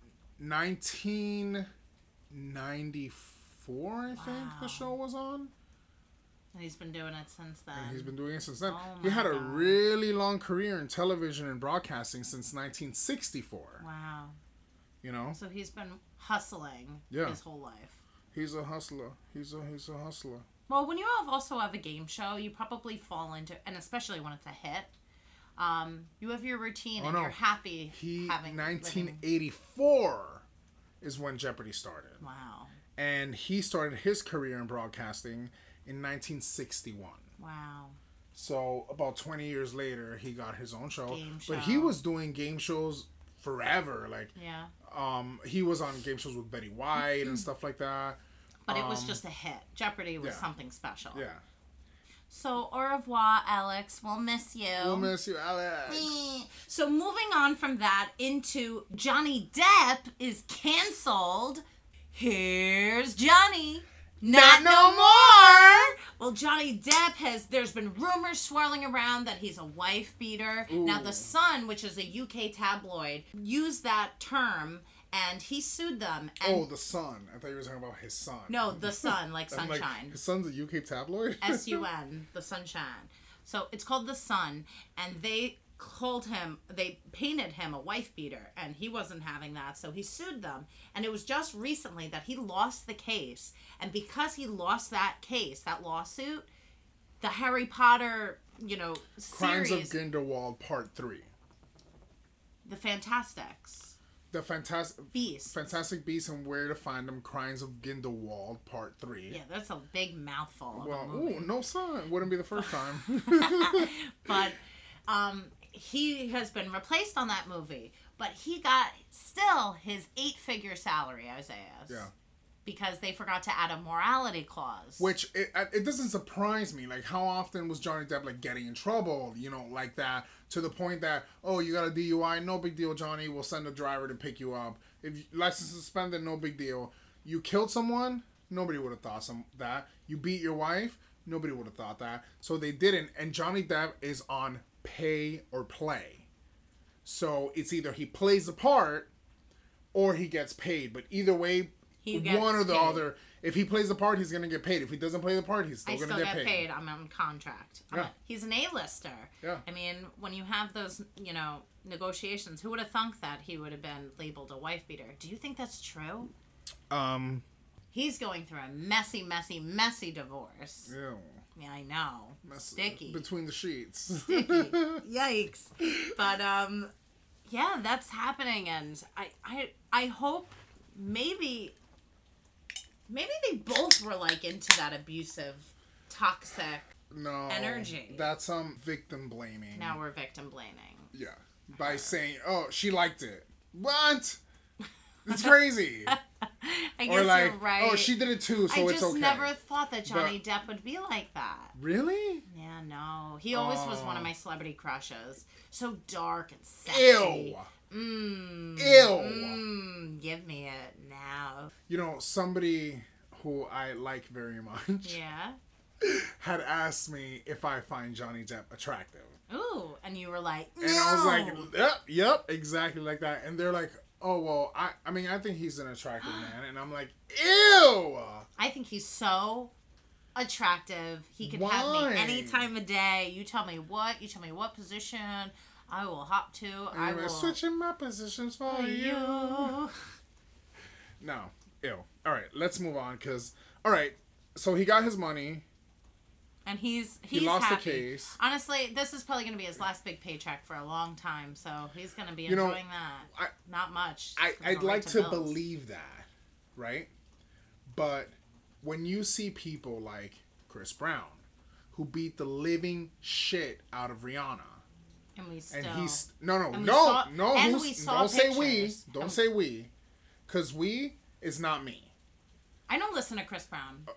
nineteen ninety-four. I think Wow. the show was on. And he's been doing it since then. And he's been doing it since then. Oh he my had a God. really long career in television and broadcasting since nineteen sixty-four. Wow. You know, So he's been hustling Yeah. his whole life. he's a hustler. He's a he's a hustler. Well, when you have also have a game show, you probably fall into, and especially when it's a hit, um, you have your routine Oh, and no. you're happy He having nineteen living- eighty-four is when Jeopardy started, Wow. and he started his career in broadcasting in nineteen sixty-one. Wow. So about twenty years later, he got his own show. Game But show. he was doing game shows forever. Like, Yeah. um, he was on game shows with Betty White and stuff like that. But it was Um, just a hit. Jeopardy was yeah. something special. Yeah. So, au revoir, Alex. We'll miss you. We'll miss you, Alex. So moving on from that into Johnny Depp is canceled. Here's Johnny. Not, Not no no more. Well, Johnny Depp has, there's been rumors swirling around that he's a wife beater. Now, The Ooh. Sun, which is a U K tabloid, used that term and he sued them. And Oh, the Sun. I thought you were talking about his son. no, The Sun, like I'm like, sunshine. his son's a U K tabloid? S U N, The Sunshine. So it's called The Sun, and they called him, they painted him a wife beater, and he wasn't having that, so he sued them. And it was just recently that he lost the case, and because he lost that case, that lawsuit, the Harry Potter, you know, Crimes series, of Grindelwald Part three. The Fantastics, The Fantastic Beasts. Fantastic Beasts and Where to Find Them, Crimes of Grindelwald Part three. Yeah, that's a big mouthful of Well, a movie. ooh, no son. Wouldn't be the first time. But um, he has been replaced on that movie. But he got still his eight-figure salary, Isaiah. Yeah. Because they forgot to add a morality clause. Which, it, it doesn't surprise me. Like, how often was Johnny Depp, like, getting in trouble, you know, like that, to the point that, oh, you got a D U I, no big deal, Johnny, we'll send a driver to pick you up. If you, license suspended, no big deal. You killed someone, nobody would have thought some that. You beat your wife, nobody would have thought that. So they didn't, and Johnny Depp is on pay or play. So it's either he plays the part, or he gets paid. But either way, He gets one or the paid. other. If he plays the part, he's gonna get paid. If he doesn't play the part, he's still I gonna still get, get paid. paid. I'm on contract. I'm Yeah. a- he's an A-lister. Yeah. I mean, when you have those, you know, negotiations, who would have thunk that he would have been labeled a wife beater? Do you think that's true? Um. He's going through a messy, messy, messy divorce. Ew. Yeah, I know. Mess- Sticky. between the sheets. Sticky. Yikes. But um yeah, that's happening, and I I I hope maybe maybe they both were like into that abusive, toxic. No. Energy. That's um victim blaming. Now we're victim blaming. Yeah. By saying, "Oh, she liked it." What? It's crazy. I guess or like, you're right. "Oh, she did it too, so I it's just okay." never thought that Johnny Depp would be like that. Really? Yeah, no. He always was one of Oh. my celebrity crushes. So dark and sexy. Ew. Mmm. Ew. Mmm. Give me it now. You know, somebody who I like very much Yeah. had asked me if I find Johnny Depp attractive. Ooh, and you were like, no. And I was like, yep, yep, exactly like that. And they're like, oh, well, I, I mean, I think he's an attractive man. And I'm like, ew! I think he's so attractive. He can Why? have me any time of day. You tell me what, you tell me what position I will hop to. I I'm will switching my positions for you. you. No, ew. All right, let's move on. Because, all right, so he got his money. And he's He he's lost happy. the case. Honestly, this is probably going to be his last big paycheck for a long time, so he's going to be You know, enjoying that. I- Not much. I, It's gonna I'd go right like to bills. believe that, right? But when you see people like Chris Brown, who beat the living shit out of Rihanna, And we still. and he's no, no, And we no, saw- no, and who's, we saw don't say we, pictures. don't And- say we, because we is not me. I don't listen to Chris Brown.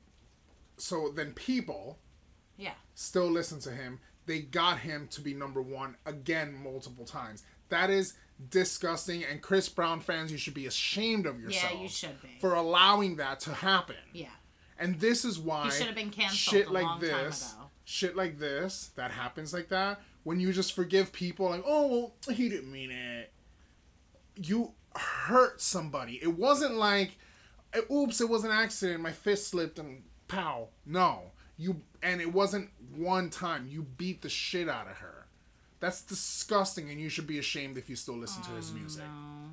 So then people Yeah. still listen to him. They got him to be number one again multiple times. That is disgusting. And Chris Brown fans, you should be ashamed of yourself. Yeah, you should be. For allowing that to happen. Yeah. And this is why he should have been canceled shit a like long this, time ago. Shit like this that happens like that, when you just forgive people like, oh, well, he didn't mean it. You hurt somebody. It wasn't like, oops, it was an accident. My fist slipped and pow. No. You and it wasn't one time. You beat the shit out of her. That's disgusting, and you should be ashamed if you still listen oh, to his music. No.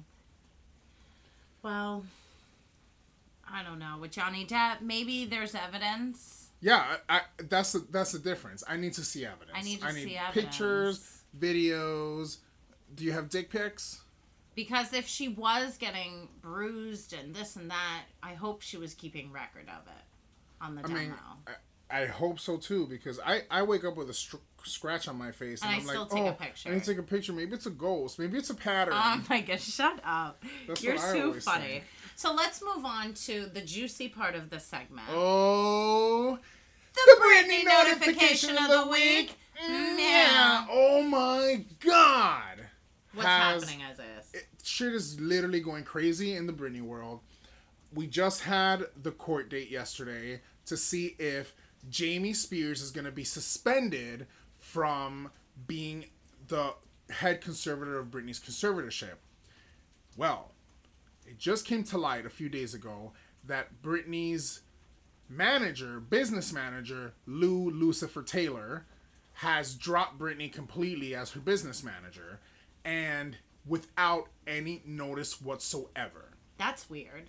Well, I don't know. With Johnny Depp, maybe there's evidence. Yeah, I, I, that's the that's the difference. I need to see evidence. I need to I see need evidence. Pictures, videos. Do you have dick pics? Because if she was getting bruised and this and that, I hope she was keeping record of it on the I demo. mean, I, I hope so too, because I, I wake up with a str- scratch on my face and, and I'm I still like, take oh, a picture. I need to take a picture. Maybe it's a ghost. Maybe it's a pattern. Oh my gosh, shut up. That's You're what I so always funny. think. So let's move on to the juicy part of the segment. Oh, the, the Britney, Britney notification, notification of the week. Mm, yeah. Oh my God. What's Has, happening as is? It, shit is literally going crazy in the Britney world. We just had the court date yesterday to see if Jamie Spears is going to be suspended from being the head conservator of Britney's conservatorship. Well, it just came to light a few days ago that Britney's manager, business manager, Lou Lucifer Taylor, has dropped Britney completely as her business manager, and without any notice whatsoever. That's weird.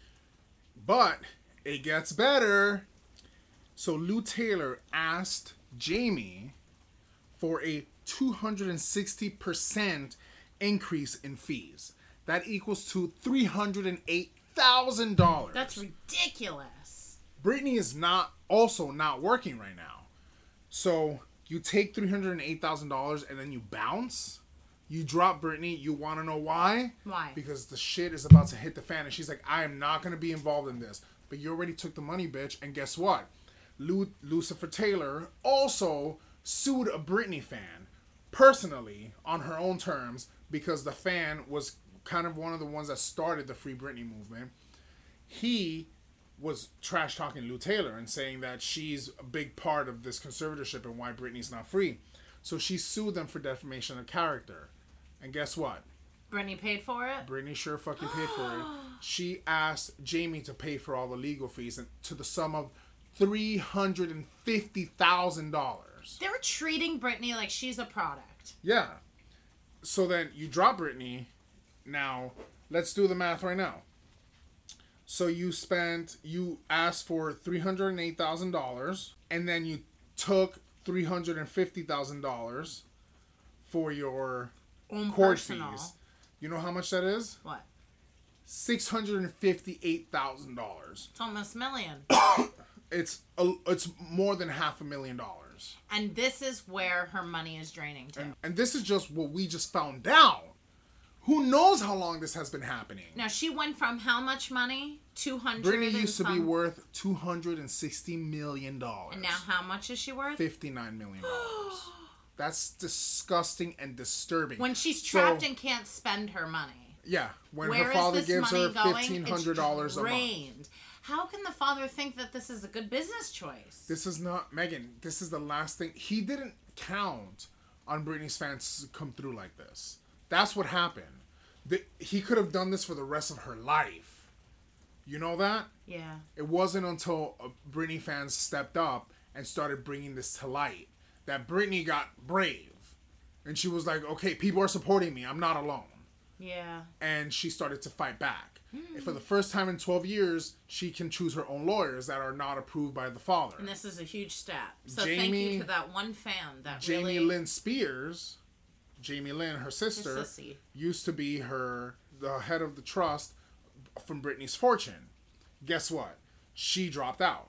But it gets better. So Lou Taylor asked Jamie for a two hundred sixty percent increase in fees. That equals to three hundred eight thousand dollars. That's ridiculous. Britney is not also not working right now. So you take three hundred eight thousand dollars and then you bounce? You drop Britney. You want to know why? Why? Because the shit is about to hit the fan. And she's like, I am not going to be involved in this. But you already took the money, bitch. And guess what? Lu- Lucifer Taylor also sued a Britney fan personally on her own terms because the fan was kind of one of the ones that started the Free Britney movement. He was trash talking Lou Taylor and saying that she's a big part of this conservatorship and why Britney's not free. So she sued them for defamation of character. And guess what? Britney paid for it? Britney sure fucking paid for it. She asked Jamie to pay for all the legal fees and to the sum of three hundred fifty thousand dollars. They were treating Britney like she's a product. Yeah. So then you drop Britney. Now, let's do the math right now. So you spent, you asked for three hundred eight thousand dollars and then you took three hundred fifty thousand dollars for your Own court personal. fees. You know how much that is? What? six hundred fifty-eight thousand dollars. It's almost a million. It's a, it's more than half a million dollars. And this is where her money is draining to. And, and this is just what we just found out. Who knows how long this has been happening? Now, she went from how much money? two hundred Britney used to some... be worth two hundred sixty million dollars. And now how much is she worth? fifty-nine million dollars. That's disgusting and disturbing. When she's trapped so, and can't spend her money. Yeah, when Where her father is this gives money her going? fifteen hundred dollars a month. How can the father think that this is a good business choice? This is not, Megan, this is the last thing. He didn't count on Britney's fans to come through like this. That's what happened. The, he could have done this for the rest of her life. You know that? Yeah. It wasn't until uh, Britney fans stepped up and started bringing this to light that Britney got brave. And she was like, okay, people are supporting me. I'm not alone. Yeah. And she started to fight back. Mm. And for the first time in twelve years, she can choose her own lawyers that are not approved by the father. And this is a huge step. So Jamie, thank you to that one fan that Jamie really... Lynn Spears, Jamie Lynn, her sister, her used to be her the head of the trust from Britney's fortune. Guess what? She dropped out.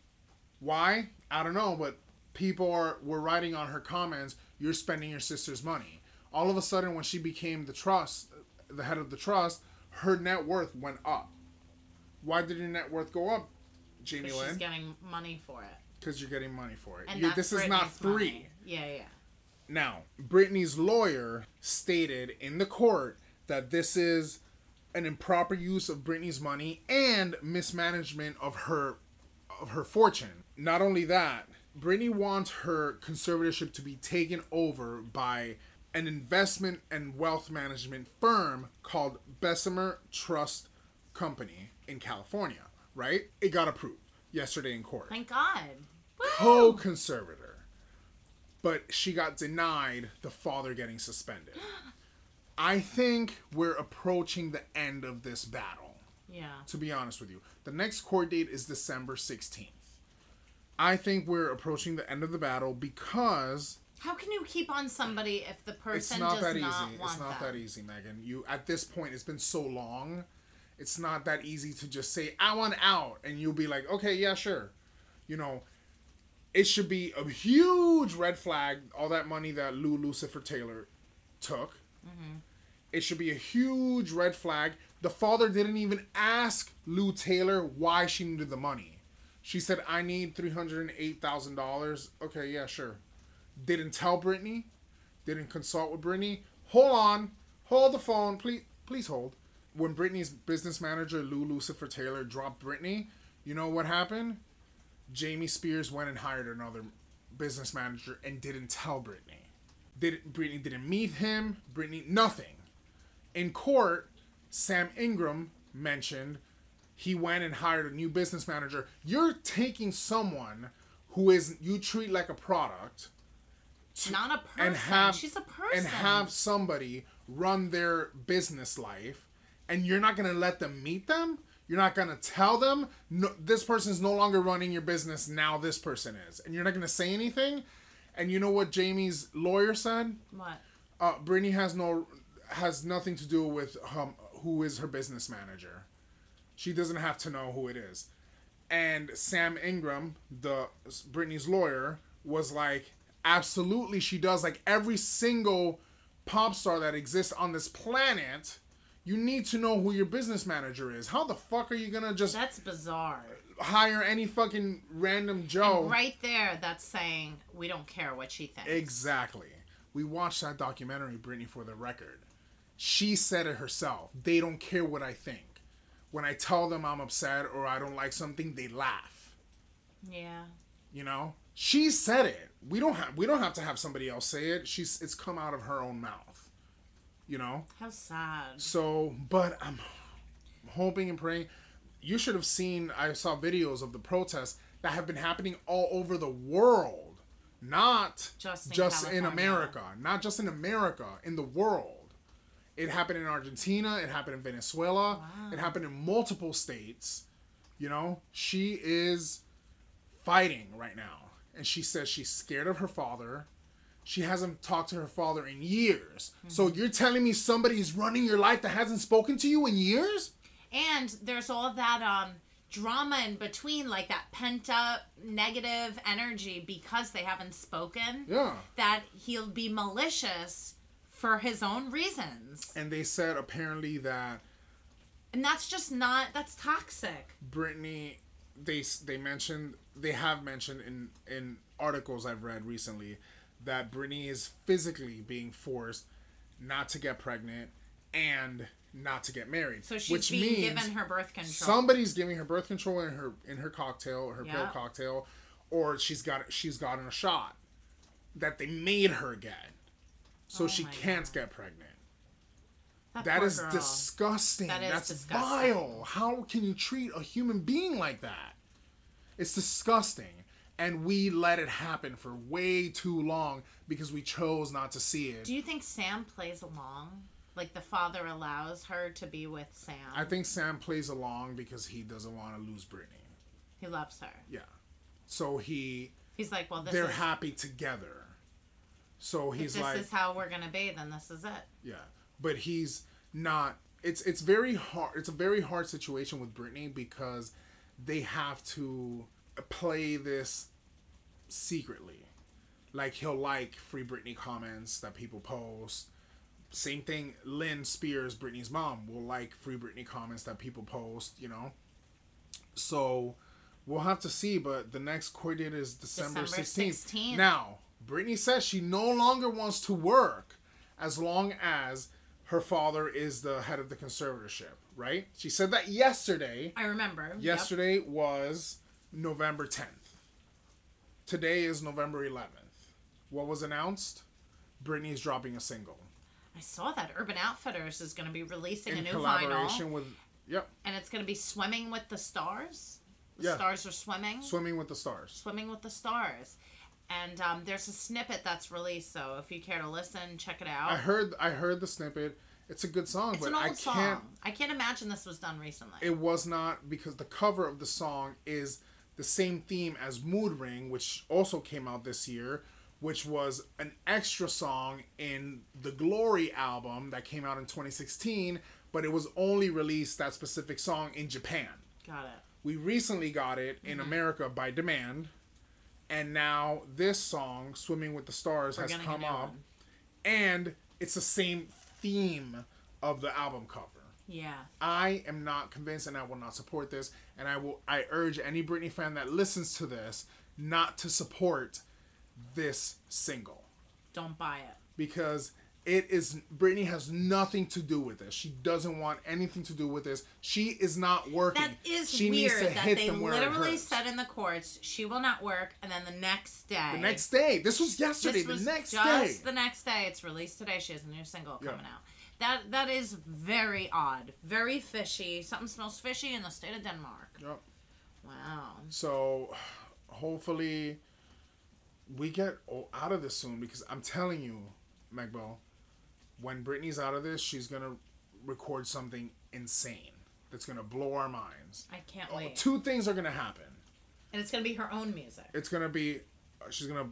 Why? I don't know, but people are were writing on her comments, you're spending your sister's money. All of a sudden, when she became the trust, the head of the trust, her net worth went up. Why did your net worth go up, Jamie Lynn? She's getting money for it. Because you're getting money for it. And you, that's this is Britney's not free. Money. Yeah, yeah. Now, Britney's lawyer stated in the court that this is an improper use of Britney's money and mismanagement of her of her fortune. Not only that, Britney wants her conservatorship to be taken over by an investment and wealth management firm called Bessemer Trust Company in California, right? It got approved yesterday in court. Thank God. Woo! Co-conservator. But she got denied, the father getting suspended. I think we're approaching the end of this battle. Yeah. To be honest with you. The next court date is December sixteenth. I think we're approaching the end of the battle because... How can you keep on somebody if the person it's not does that not easy. want It's not them? that easy, Megan. You at this point, it's been so long. It's not that easy to just say, I want out. And you'll be like, okay, yeah, sure. You know, it should be a huge red flag, all that money that Lou Lucifer Taylor took. Mm-hmm. It should be a huge red flag. The father didn't even ask Lou Taylor why she needed the money. She said, I need three hundred eight thousand dollars. Okay, yeah, sure. Didn't tell Britney. Didn't consult with Britney. Hold on. Hold the phone. Please, please hold. When Britney's business manager, Lou Lucifer Taylor, dropped Britney, you know what happened? Jamie Spears went and hired another business manager and didn't tell Britney. Did, Britney didn't meet him. Britney, nothing. In court, Sam Ingram mentioned he went and hired a new business manager. You're taking someone who is, you treat like a product... To, not a person. And have, She's a person. And have somebody run their business life, and you're not going to let them meet them? You're not going to tell them, no, this person's no longer running your business, now this person is. And you're not going to say anything? And you know what Jamie's lawyer said? What? Uh, Britney has no has nothing to do with um, who is her business manager. She doesn't have to know who it is. And Sam Ingram, the Britney's lawyer, was like, absolutely she does. Like every single pop star that exists on this planet, you need to know who your business manager is. How the fuck are you gonna just... That's bizarre. Hire any fucking random Joe? And right there, that's saying, we don't care what she thinks. Exactly. We watched that documentary, Britney, for the record. She said it herself. They don't care what I think. When I tell them I'm upset or I don't like something, they laugh. Yeah. You know? She said it. We don't have we don't have to have somebody else say it. She's it's come out of her own mouth. You know? How sad. So, but I'm hoping and praying. You should have seen, I saw videos of the protests that have been happening all over the world. Not just in, just in America. Not just in America, in the world. It happened in Argentina. It happened in Venezuela. Wow. It happened in multiple states. You know? She is fighting right now. And she says she's scared of her father. She hasn't talked to her father in years. Mm-hmm. So you're telling me somebody's running your life that hasn't spoken to you in years? And there's all that um, drama in between, like that pent up negative energy because they haven't spoken. Yeah. That he'll be malicious for his own reasons. And they said apparently that... And that's just not... That's toxic. Britney... They they mentioned they have mentioned in in articles I've read recently that Britney is physically being forced not to get pregnant and not to get married. So she's which being means given her birth control. Somebody's giving her birth control in her in her cocktail, her yep. pill cocktail, or she's got she's gotten a shot that they made her get, so oh she can't God. get pregnant. That, that is girl. disgusting. That is That's disgusting. vile. How can you treat a human being like that? It's disgusting. And we let it happen for way too long because we chose not to see it. Do you think Sam plays along? Like the father allows her to be with Sam? I think Sam plays along because he doesn't want to lose Britney. He loves her. Yeah. So he... He's like, well, this they're is... happy together. So he's if this like... this is how we're going to be, then this is it. Yeah. But he's not... It's it's very hard. It's a very hard situation with Britney because they have to play this secretly. Like, he'll like Free Britney comments that people post. Same thing, Lynn Spears, Britney's mom, will like Free Britney comments that people post, you know? So, we'll have to see, but the next court date is December, December sixteenth. sixteenth. Now, Britney says she no longer wants to work as long as her father is the head of the conservatorship, right? She said that yesterday. I remember. Yesterday yep. was November tenth. Today is November eleventh. What was announced? Britney's dropping a single. I saw that Urban Outfitters is going to be releasing in a new collaboration vinyl. with, yep. And it's going to be Swimming with the Stars. The yeah. stars are swimming. Swimming with the Stars. Swimming with the Stars. And um, there's a snippet that's released, so if you care to listen, check it out. I heard I heard the snippet. It's a good song, it's but an old I can't song. I can't imagine this was done recently. It was not, because the cover of the song is the same theme as Mood Ring, which also came out this year, which was an extra song in the Glory album that came out in twenty sixteen, but it was only released, that specific song, in Japan. Got it. We recently got it in mm-hmm. America by demand, and now this song, Swimming with the Stars, We're has come up, one. and it's the same theme of the album cover. Yeah. I am not convinced, and I will not support this, and I will I urge any Britney fan that listens to this not to support this single. Don't buy it. Because it is, Britney has nothing to do with this. She doesn't want anything to do with this. She is not working. That is she weird needs to that hit they them where literally it said in the courts, she will not work, and then the next day. The next day. This was yesterday. This was the next just day. the next day. It's released today. She has a new single yeah. coming out. That That is very odd. Very fishy. Something smells fishy in the state of Denmark. Yep. Wow. So, hopefully, we get out of this soon, because I'm telling you, Megbel, when Britney's out of this, she's going to record something insane that's going to blow our minds. I can't wait. Two things are going to happen. And it's going to be her own music. It's going to be, she's going to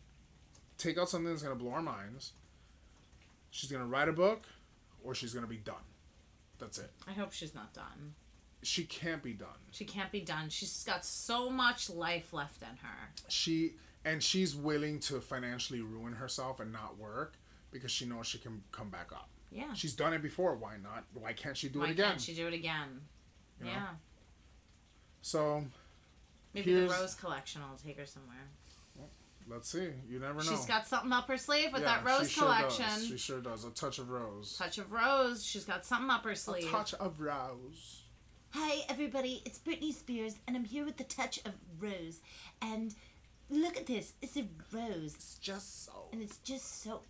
take out something that's going to blow our minds. She's going to write a book, or she's going to be done. That's it. I hope she's not done. She can't be done. She can't be done. She's got so much life left in her. She... And she's willing to financially ruin herself and not work because she knows she can come back up. Yeah. She's done it before. Why not? Why can't she do Why it again? Why can't she do it again? You yeah. Know? So, maybe the Rose collection will take her somewhere. Well, let's see. You never know. She's got something up her sleeve with yeah, that Rose she collection. Sure does. She sure does. A touch of Rose. Touch of Rose. She's got something up her sleeve. A touch of Rose. Hi, everybody. It's Britney Spears, and I'm here with the touch of Rose. And... look at this. It's a rose. It's just soap. And it's just soap.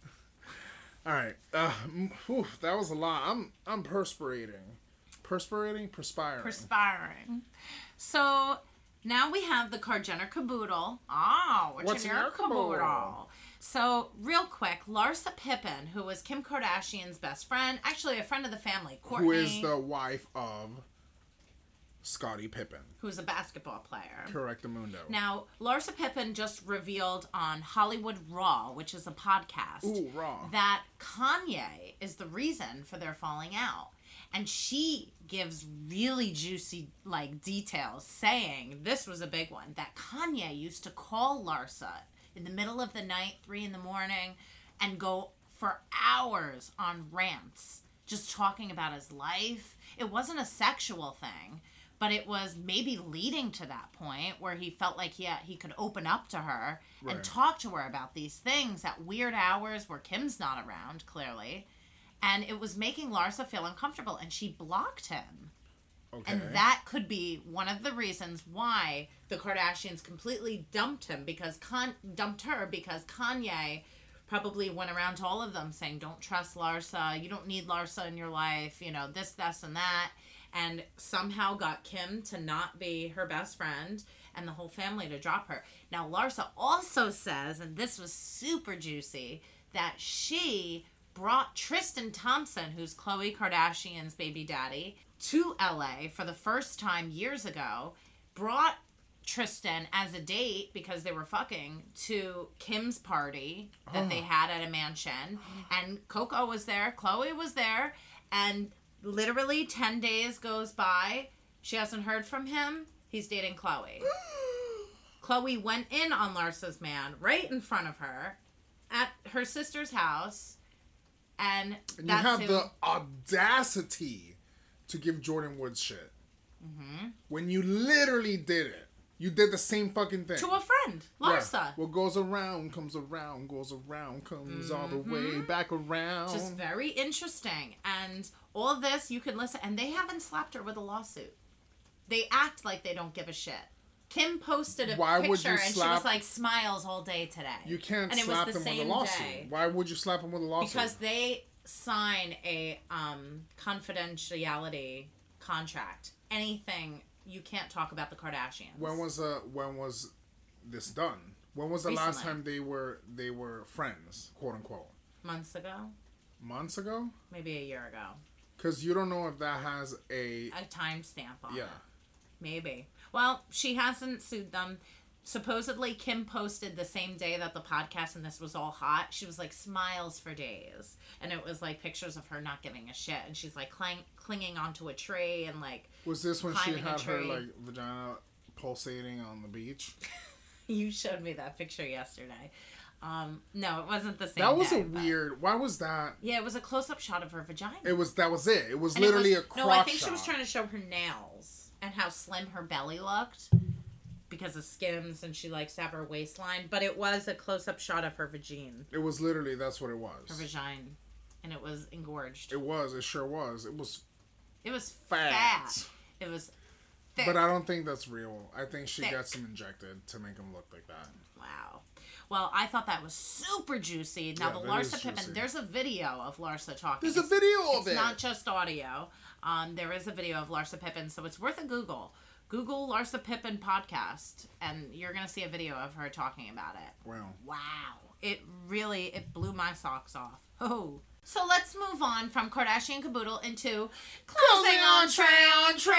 All right. Uh, whew, that was a lot. I'm I'm perspirating. Perspirating? Perspiring. Perspiring. So, now we have the Kar-Jenner caboodle. Oh, what's, what's in your your caboodle? caboodle? So, real quick, Larsa Pippen, who was Kim Kardashian's best friend, actually a friend of the family, Kourtney. Who is the wife of Scottie Pippen, who's a basketball player. Correctamundo. Now, Larsa Pippen just revealed on Hollywood Raw, which is a podcast, Ooh, Raw. that Kanye is the reason for their falling out. And she gives really juicy, like, details, saying, this was a big one, that Kanye used to call Larsa in the middle of the night, three in the morning, and go for hours on rants, just talking about his life. It wasn't a sexual thing. But it was maybe leading to that point where he felt like he had, he could open up to her right. and talk to her about these things at weird hours where Kim's not around, clearly. And it was making Larsa feel uncomfortable, and she blocked him. Okay. And that could be one of the reasons why the Kardashians completely dumped him, because Con- dumped her because Kanye probably went around to all of them saying, don't trust Larsa, you don't need Larsa in your life, you know, this, this, and that. And somehow got Kim to not be her best friend and the whole family to drop her. Now, Larsa also says, and this was super juicy, that she brought Tristan Thompson, who's Khloe Kardashian's baby daddy, to L A for the first time years ago, brought Tristan as a date because they were fucking to Kim's party that oh. they had at a mansion. And Coco was there, Khloe was there, and literally ten days goes by. She hasn't heard from him. He's dating Khloe. Khloe went in on Larsa's man right in front of her at her sister's house. And, and that's you have who... the audacity to give Jordan Woods shit. Mm-hmm. When you literally did it. You did the same fucking thing. To a friend, Larsa. Yeah. What goes around comes around, goes around, comes mm-hmm. all the way back around. Just very interesting. And all of this, you can listen. And they haven't slapped her with a lawsuit. They act like they don't give a shit. Kim posted a Why picture would you and slap... she was like, smiles all day today. You can't and slap it was the them same with a lawsuit. Day. Why would you slap them with a lawsuit? Because they sign a um, confidentiality contract. Anything... You can't talk about the Kardashians. When was uh when was this done? When was the Recently. last time they were they were friends, quote unquote? Months ago. Months ago? Maybe a year ago. Because you don't know if that has a a timestamp on yeah. it. Maybe. Well, she hasn't sued them. Supposedly, Kim posted the same day that the podcast and this was all hot. She was like, smiles for days. And it was like pictures of her not giving a shit. And she's like clang- clinging onto a tree and like. Was this when she had her like vagina pulsating on the beach? You showed me that picture yesterday. Um, no, it wasn't the same. That was day, a weird. Why was that? Yeah, it was a close up shot of her vagina. It was. That was it. It was and literally it was, a crotch No, I think shot. she was trying to show her nails and how slim her belly looked. Because of Skims and she likes to have her waistline, but it was a close-up shot of her vagine. It was literally, that's what it was. Her vagine. And it was engorged. It was, it sure was. It was It was fat. fat. It was thick. But I don't think that's real. I think she thick. gets them injected to make them look like that. Wow. Well, I thought that was super juicy. Now, Yeah, the that is Larsa Pippen, juicy. there's a video of Larsa talking. There's a video of it's it. It's not just audio. Um, there is a video of Larsa Pippen, so it's worth a Google. Google Larsa Pippen podcast, and you're going to see a video of her talking about it. Wow. Wow. It really, it blew my socks off. Oh. So let's move on from Kardashian Caboodle into closing entree, entree.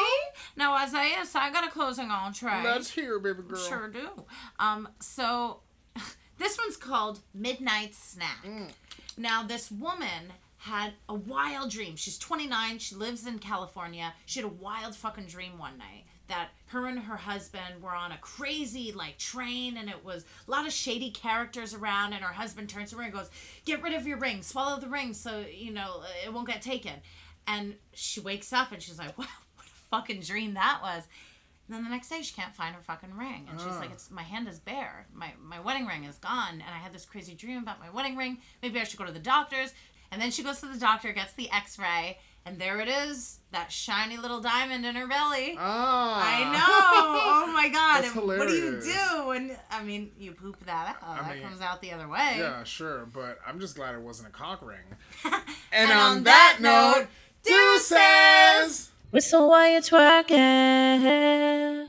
Now, Isaiah, so I got a closing entree. Let's hear, baby girl. Sure do. Um, so this one's called Midnight Snack. Mm. Now, this woman had a wild dream. She's twenty-nine. She lives in California. She had a wild fucking dream one night that her and her husband were on a crazy like train, and it was a lot of shady characters around, and her husband turns to her and goes, "Get rid of your ring. Swallow the ring so, you know, it won't get taken." And she wakes up and she's like, wow, what a fucking dream that was. And then the next day she can't find her fucking ring. And she's uh. like, "It's my hand is bare. My, my wedding ring is gone. And I had this crazy dream about my wedding ring. Maybe I should go to the doctor's." And then she goes to the doctor, gets the x-ray, and there it is, that shiny little diamond in her belly. Ah. I know. Oh, my God. That's And what do you hilarious. do? And, I mean, you poop that out. I that mean, comes out the other way. Yeah, sure, but I'm just glad it wasn't a cock ring. and, And, and on, on that, that note, deuces! Whistle while you're twerking.